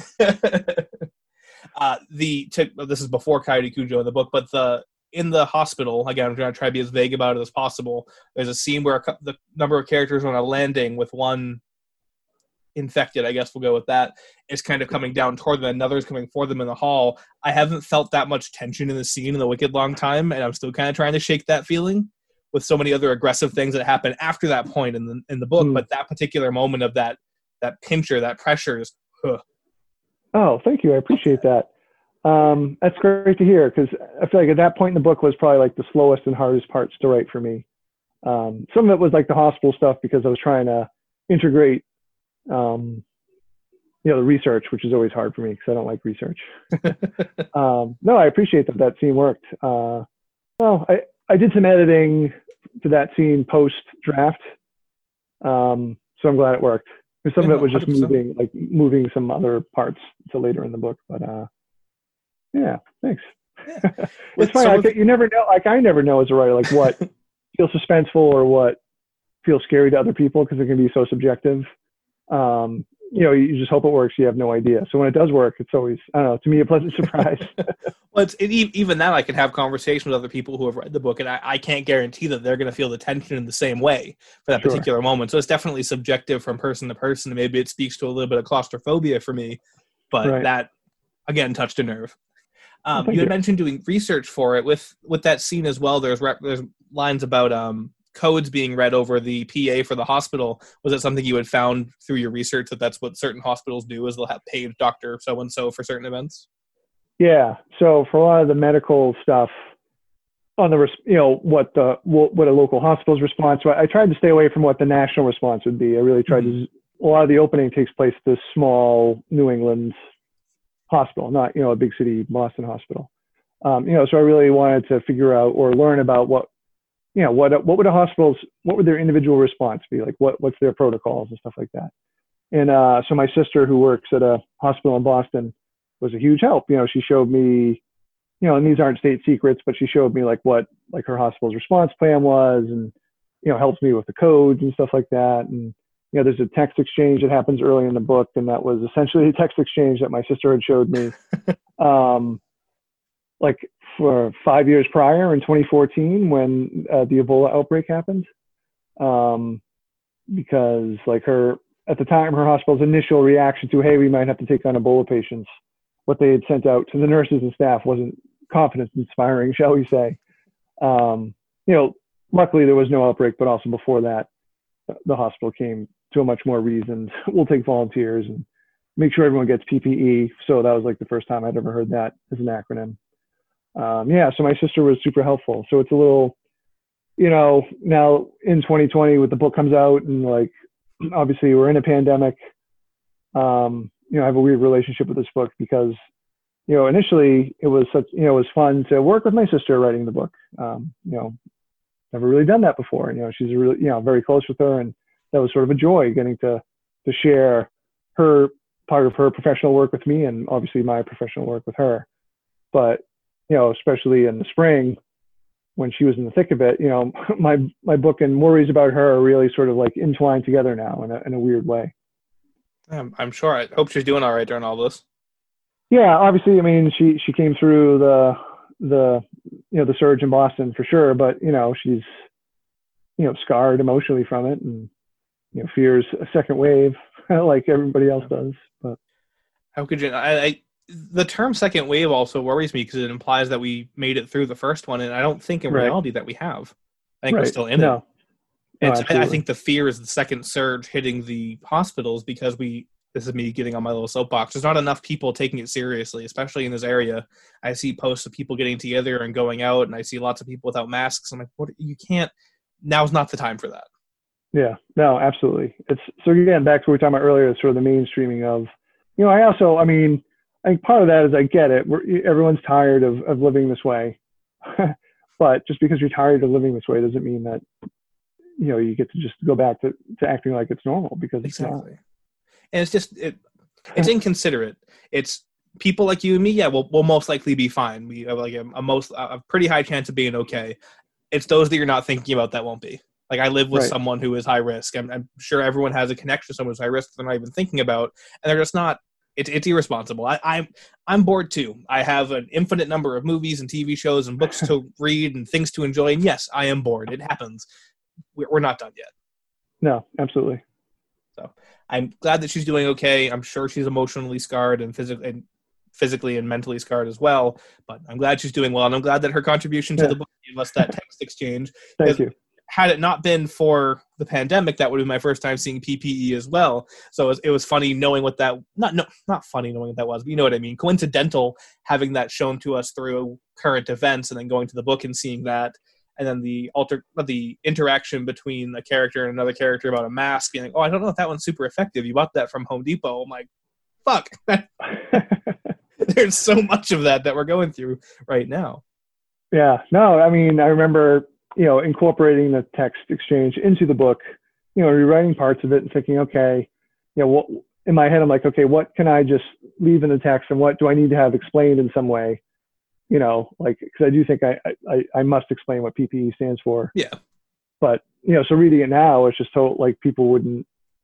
This is before Coyote Cujo in the book, but in the hospital, again, I'm going to try to be as vague about it as possible. There's a scene where the number of characters on a landing with one infected, I guess we'll go with that, is kind of coming down toward them, another is coming for them in the hall. I haven't felt that much tension in the scene in a wicked long time, and I'm still kind of trying to shake that feeling with so many other aggressive things that happen after that point in the book. But that particular moment of that pincher, that pressure is Oh, thank you. I appreciate that. That's great to hear, because I feel like at that point in the book was probably like the slowest and hardest parts to write for me. Some of it was like the hospital stuff, because I was trying to integrate the research, which is always hard for me because I don't like research. No, I appreciate that scene worked. I did some editing to that scene post draft, so I'm glad it worked. Some of it was just 100%. moving some other parts to later in the book, but yeah, thanks. Yeah. It's funny. You never know. Like, I never know as a writer, like what feels suspenseful or what feels scary to other people, because it can be so subjective. you just hope it works. You have no idea. So when it does work, it's always, I don't know, to me, a pleasant surprise. Well, even that I can have conversations with other people who have read the book, and I can't guarantee that they're going to feel the tension in the same way for that particular moment. So it's definitely subjective from person to person. And maybe it speaks to a little bit of claustrophobia for me, but that, again, touched a nerve. You had mentioned doing research for it with that scene as well. There's lines about codes being read over the PA for the hospital. Was it something you had found through your research that that's what certain hospitals do, is they'll have page Dr. So-and-so for certain events? Yeah. So for a lot of the medical stuff on the, what a local hospital's response, I tried to stay away from what the national response would be. I really tried to, a lot of the opening takes place at this small New England hospital, not, a big city Boston hospital. So I really wanted to figure out or learn about what would what would their individual response be? Like what's their protocols and stuff like that. And so my sister, who works at a hospital in Boston, was a huge help. She showed me, and these aren't state secrets, but she showed me what her hospital's response plan was, and, helps me with the codes and stuff like that. And, there's a text exchange that happens early in the book, and that was essentially a text exchange that my sister had showed me, for 5 years prior in 2014 when the Ebola outbreak happened. Because at the time, her hospital's initial reaction to, hey, we might have to take on Ebola patients, what they had sent out to the nurses and staff wasn't confidence inspiring, shall we say. Luckily there was no outbreak, but also before that, the hospital came to a much more reasoned, we'll take volunteers and make sure everyone gets PPE. So that was the first time I'd ever heard that as an acronym. So my sister was super helpful. So it's a little, now in 2020 with the book comes out and obviously we're in a pandemic, I have a weird relationship with this book because, initially it was it was fun to work with my sister writing the book. Never really done that before. She's really, very close with her, and that was sort of a joy getting to share her part of her professional work with me, and obviously my professional work with her. But, especially in the spring when she was in the thick of it, my book and worries about her are really sort of entwined together now in a weird way. I'm sure. I hope she's doing all right during all this. Yeah, obviously. I mean, she came through the surge in Boston for sure, but she's scarred emotionally from it, and fears a second wave like everybody else does. But how could you? The term second wave also worries me because it implies that we made it through the first one, and I don't think in reality that we have. I think we're still in it. I think the fear is the second surge hitting the hospitals because this is me getting on my little soapbox. There's not enough people taking it seriously, especially in this area. I see posts of people getting together and going out, and I see lots of people without masks. I'm like, what? You can't. Now's not the time for that. Yeah, no, absolutely. So again, back to what we were talking about earlier, it's sort of the mainstreaming of, I think part of that is I get it. Everyone's tired of living this way. But just because you're tired of living this way doesn't mean that, you get to just go back to acting like it's normal, because it's not. And it's just, it's inconsiderate. It's people like you and me, yeah, we'll most likely be fine. We have a pretty high chance of being okay. It's those that you're not thinking about that won't be. I live with someone who is high risk. I'm sure everyone has a connection to someone who's high risk they're not even thinking about, and they're just not. It's irresponsible. I'm bored too. I have an infinite number of movies and TV shows and books to read and things to enjoy. And yes, I am bored. It happens. We're not done yet. No, absolutely. So I'm glad that she's doing okay. I'm sure she's emotionally scarred and physically and mentally scarred as well. But I'm glad she's doing well, and I'm glad that her contribution to the book gave us that text exchange. Thank you. Had it not been for the pandemic, that would be my first time seeing PPE as well. So it was funny knowing what that not funny knowing what that was, but you know what I mean. Coincidental having that shown to us through current events, and then going to the book and seeing that, and then the interaction between a character and another character about a mask, being like, oh, I don't know if that one's super effective. You bought that from Home Depot. I'm like, fuck. There's so much of that we're going through right now. Yeah. No, I mean, I remember, incorporating the text exchange into the book, rewriting parts of it and thinking, okay, what in my head, I'm like, okay, what can I just leave in the text and what do I need to have explained in some way? Because I do think I must explain what PPE stands for. Yeah. But, so reading it now, it's just so people wouldn't,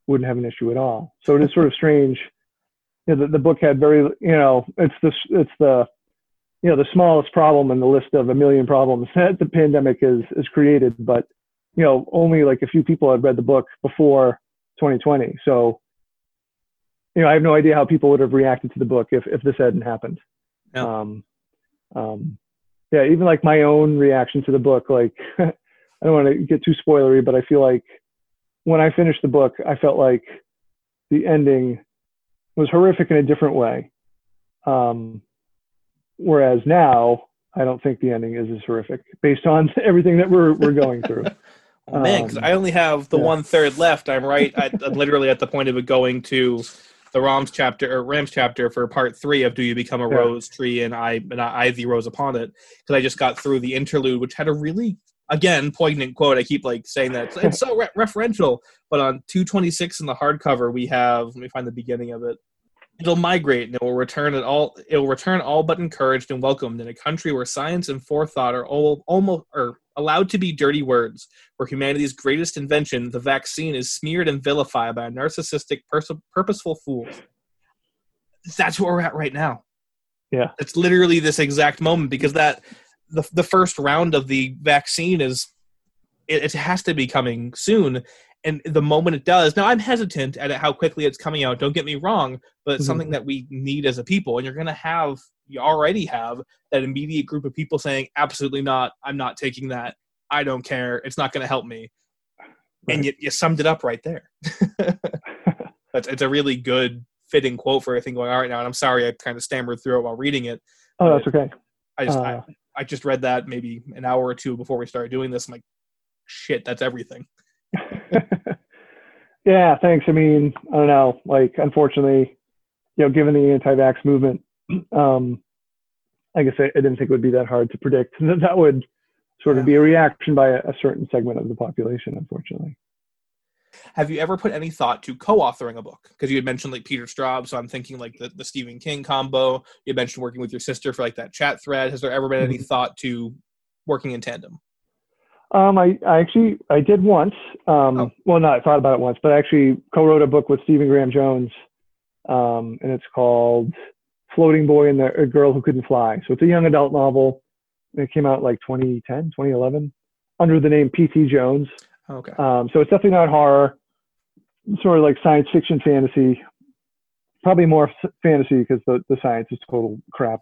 wouldn't have an issue at all. So it is sort of strange. The book had very, it's the the smallest problem in the list of a million problems that the pandemic is created, but only like a few people had read the book before 2020. So I have no idea how people would have reacted to the book if this hadn't happened. Yeah. Even like my own reaction to the book, like I don't want to get too spoilery, but I feel like when I finished the book, I felt like the ending was horrific in a different way. Whereas now, I don't think the ending is as horrific based on everything that we're going through. Oh, man, because I only have the 1/3 left. I'm right. I'm literally at the point of it going to the Rams chapter for part 3 of Do You Become a Rose Tree and Ivy Rose Upon It, because I just got through the interlude, which had a really, again, poignant quote. I keep saying that it's so referential, but on 226 in the hardcover we have, let me find the beginning of it. It'll migrate and it will return all but encouraged and welcomed in a country where science and forethought are almost allowed to be dirty words, where humanity's greatest invention, the vaccine, is smeared and vilified by a narcissistic, purposeful fools. That's where we're at right now. Yeah. It's literally this exact moment, because that the first round of the vaccine it has to be coming soon. And the moment it does, now I'm hesitant at how quickly it's coming out, don't get me wrong, but it's something that we need as a people. And you already have that immediate group of people saying, absolutely not, I'm not taking that, I don't care, it's not going to help me. Right. And you summed it up right there. It's a really good, fitting quote for everything going on right now. And I'm sorry I kind of stammered through it while reading it. Oh, that's okay. I just read that maybe an hour or two before we started doing this. I'm like, shit, that's everything. Yeah, thanks. I mean, I don't know. Unfortunately, given the anti-vax movement, I guess I didn't think it would be that hard to predict that would sort of be a reaction by a certain segment of the population, unfortunately. Have you ever put any thought to co-authoring a book? Because you had mentioned Peter Straub, so I'm thinking the Stephen King combo. You mentioned working with your sister for that chat thread. Has there ever been any thought to working in tandem? I did once. Well, no, I thought about it once, but I actually co-wrote a book with Stephen Graham Jones, and it's called Floating Boy and the Girl Who Couldn't Fly. So it's a young adult novel. It came out 2010, 2011, under the name P.T. Jones. Okay. So it's definitely not horror, sort of science fiction fantasy. Probably more fantasy because the science is total crap.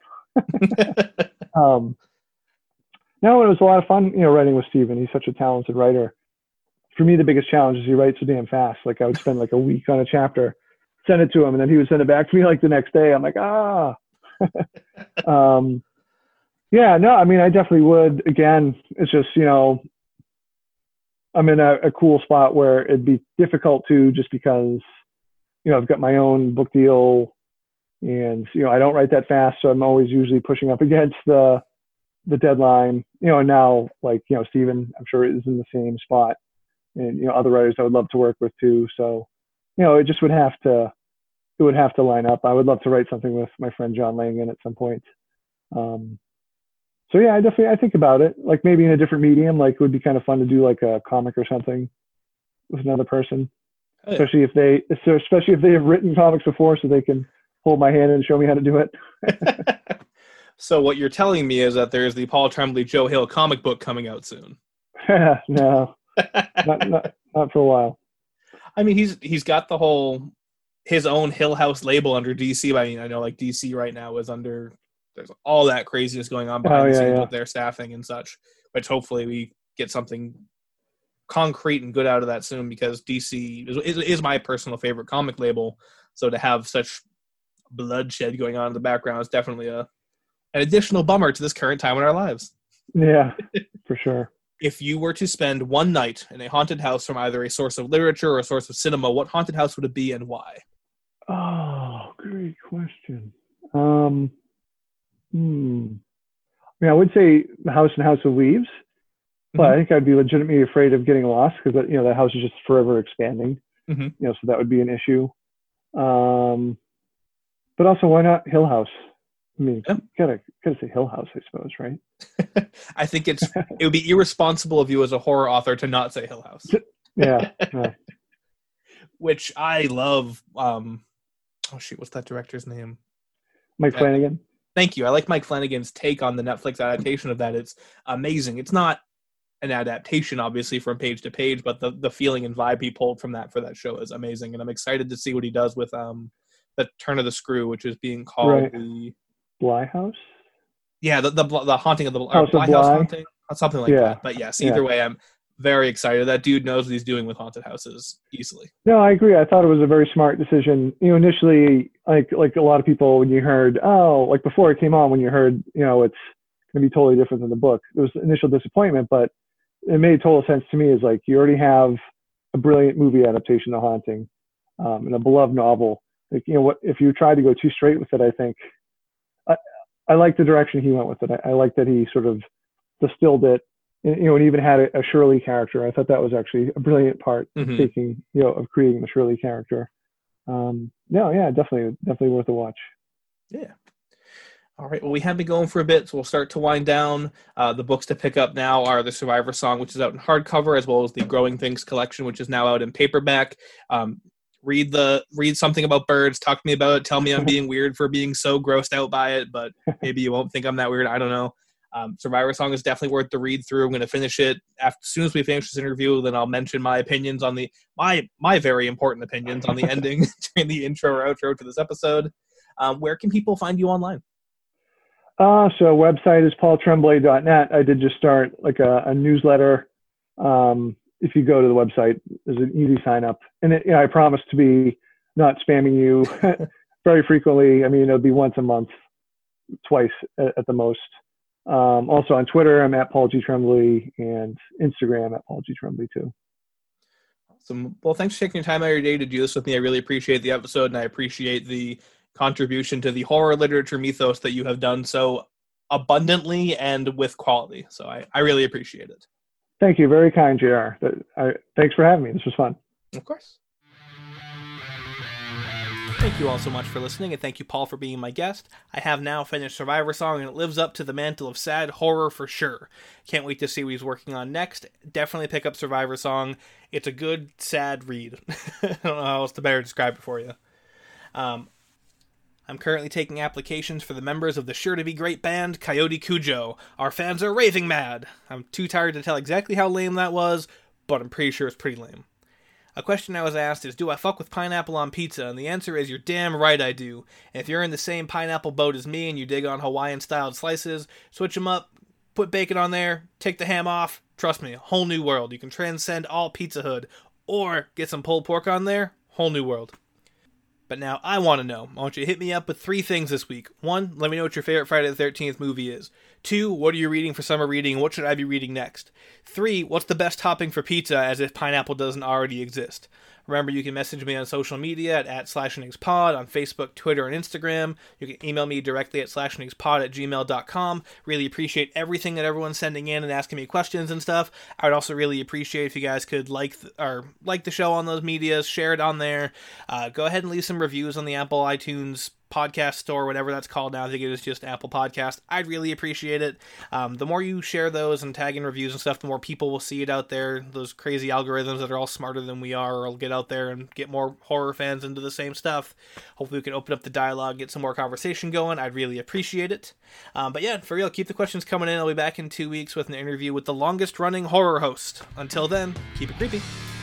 No, it was a lot of fun, writing with Stephen. He's such a talented writer. For me, the biggest challenge is he writes so damn fast. I would spend a week on a chapter, send it to him, and then he would send it back to me the next day. I'm like, Yeah, no, I mean, I definitely would. Again, it's just, I'm in a cool spot where it'd be difficult to, just because, I've got my own book deal and, I don't write that fast. So I'm always usually pushing up against the deadline, and now Stephen, I'm sure, is in the same spot, and, other writers I would love to work with too. So, it just would have to line up. I would love to write something with my friend John Langan at some point. So yeah, I think about it, maybe in a different medium, it would be kind of fun to do a comic or something with another person, especially if they have written comics before, so they can hold my hand and show me how to do it. So what you're telling me is that there's the Paul Tremblay, Joe Hill comic book coming out soon. No, not for a while. I mean, he's got his own Hill House label under DC. I mean, I know DC right now is under, there's all that craziness going on behind the scenes with their staffing and such, which hopefully we get something concrete and good out of that soon, because DC is my personal favorite comic label. So to have such bloodshed going on in the background is definitely an additional bummer to this current time in our lives. Yeah, for sure. If you were to spend one night in a haunted house from either a source of literature or a source of cinema, what haunted house would it be and why? Oh, great question. I mean, I would say the House in House of Leaves, but I think I'd be legitimately afraid of getting lost, because that house is just forever expanding. So that would be an issue. But also, why not Hill House? I mean, gotta say Hill House, I suppose, right? I think it would be irresponsible of you as a horror author to not say Hill House. Yeah. which I love. Oh shoot, what's that director's name? Mike Flanagan. Thank you. I like Mike Flanagan's take on the Netflix adaptation of that. It's amazing. It's not an adaptation, obviously, from page to page, but the feeling and vibe he pulled from that for that show is amazing. And I'm excited to see what he does with the Turn of the Screw, which is being called the Bly House. Yeah, the haunting of the House Bly of House Bly. haunting, something like that. But yes, either way, I'm very excited. That dude knows what he's doing with haunted houses easily. No, I agree. I thought it was a very smart decision. Initially, like a lot of people, when you heard, like before it came on, when you heard, it's going to be totally different than the book, there was initial disappointment, but it made total sense to me. Is like, you already have a brilliant movie adaptation of Haunting, and a beloved novel. Like, what if you tried to go too straight with it? I think I like the direction he went with it. I like that he sort of distilled it, and even had a Shirley character. I thought that was actually a brilliant part of taking, of creating the Shirley character. Definitely worth a watch. Yeah. All right. Well, we have been going for a bit, so we'll start to wind down. The books to pick up now are The Survivor Song, which is out in hardcover, as well as the Growing Things collection, which is now out in paperback. Read something about birds. Talk to me about it. Tell me I'm being weird for being so grossed out by it, but maybe you won't think I'm that weird. I don't know. Survivor Song is definitely worth the read through. I'm going to finish it as soon as we finish this interview. Then I'll mention my opinions on my very important opinions on the ending during the intro or outro to this episode. Where can people find you online? So website is paultremblay.net. I did just start like a newsletter. If you go to the website, there's an easy sign up, and I promise to be not spamming you very frequently. I mean, it'll be once a month, twice at the most. Also on Twitter, I'm at Paul G. Tremblay, and Instagram at Paul G. Tremblay too. Awesome. Well, thanks for taking your time out of your day to do this with me. I really appreciate the episode, and I appreciate the contribution to the horror literature mythos that you have done so abundantly and with quality. So I really appreciate it. Thank you. Very kind, JR. Thanks for having me. This was fun. Of course. Thank you all so much for listening, and thank you, Paul, for being my guest. I have now finished Survivor Song, and it lives up to the mantle of sad horror for sure. Can't wait to see what he's working on next. Definitely pick up Survivor Song. It's a good, sad read. I don't know how else to better describe it for you. I'm currently taking applications for the members of the sure-to-be-great band Coyote Cujo. Our fans are raving mad. I'm too tired to tell exactly how lame that was, but I'm pretty sure it's pretty lame. A question I was asked is, do I fuck with pineapple on pizza? And the answer is, you're damn right I do. And if you're in the same pineapple boat as me and you dig on Hawaiian-styled slices, switch them up, put bacon on there, take the ham off, trust me, a whole new world. You can transcend all Pizza Hood. Or get some pulled pork on there, whole new world. But now I want to know. I want you to hit me up with 3 things this week. 1, let me know what your favorite Friday the 13th movie is. 2, what are you reading for summer reading and what should I be reading next? 3, what's the best topping for pizza as if pineapple doesn't already exist? Remember, you can message me on social media at @SlashingXPod on Facebook, Twitter, and Instagram. You can email me directly at slashingxpod@gmail.com. Really appreciate everything that everyone's sending in and asking me questions and stuff. I would also really appreciate if you guys could like the show on those medias, share it on there. Go ahead and leave some reviews on the Apple iTunes podcast store, whatever that's called now. I think it is just Apple Podcast. I'd really appreciate it. The more you share those and tag in reviews and stuff, the more people will see it out there. Those crazy algorithms that are all smarter than we are will get out there and get more horror fans into the same stuff. Hopefully we can open up the dialogue, get some more conversation going. I'd really appreciate it. But yeah, for real, keep the questions coming in. I'll be back in 2 weeks with an interview with the longest running horror host. Until then, keep it creepy.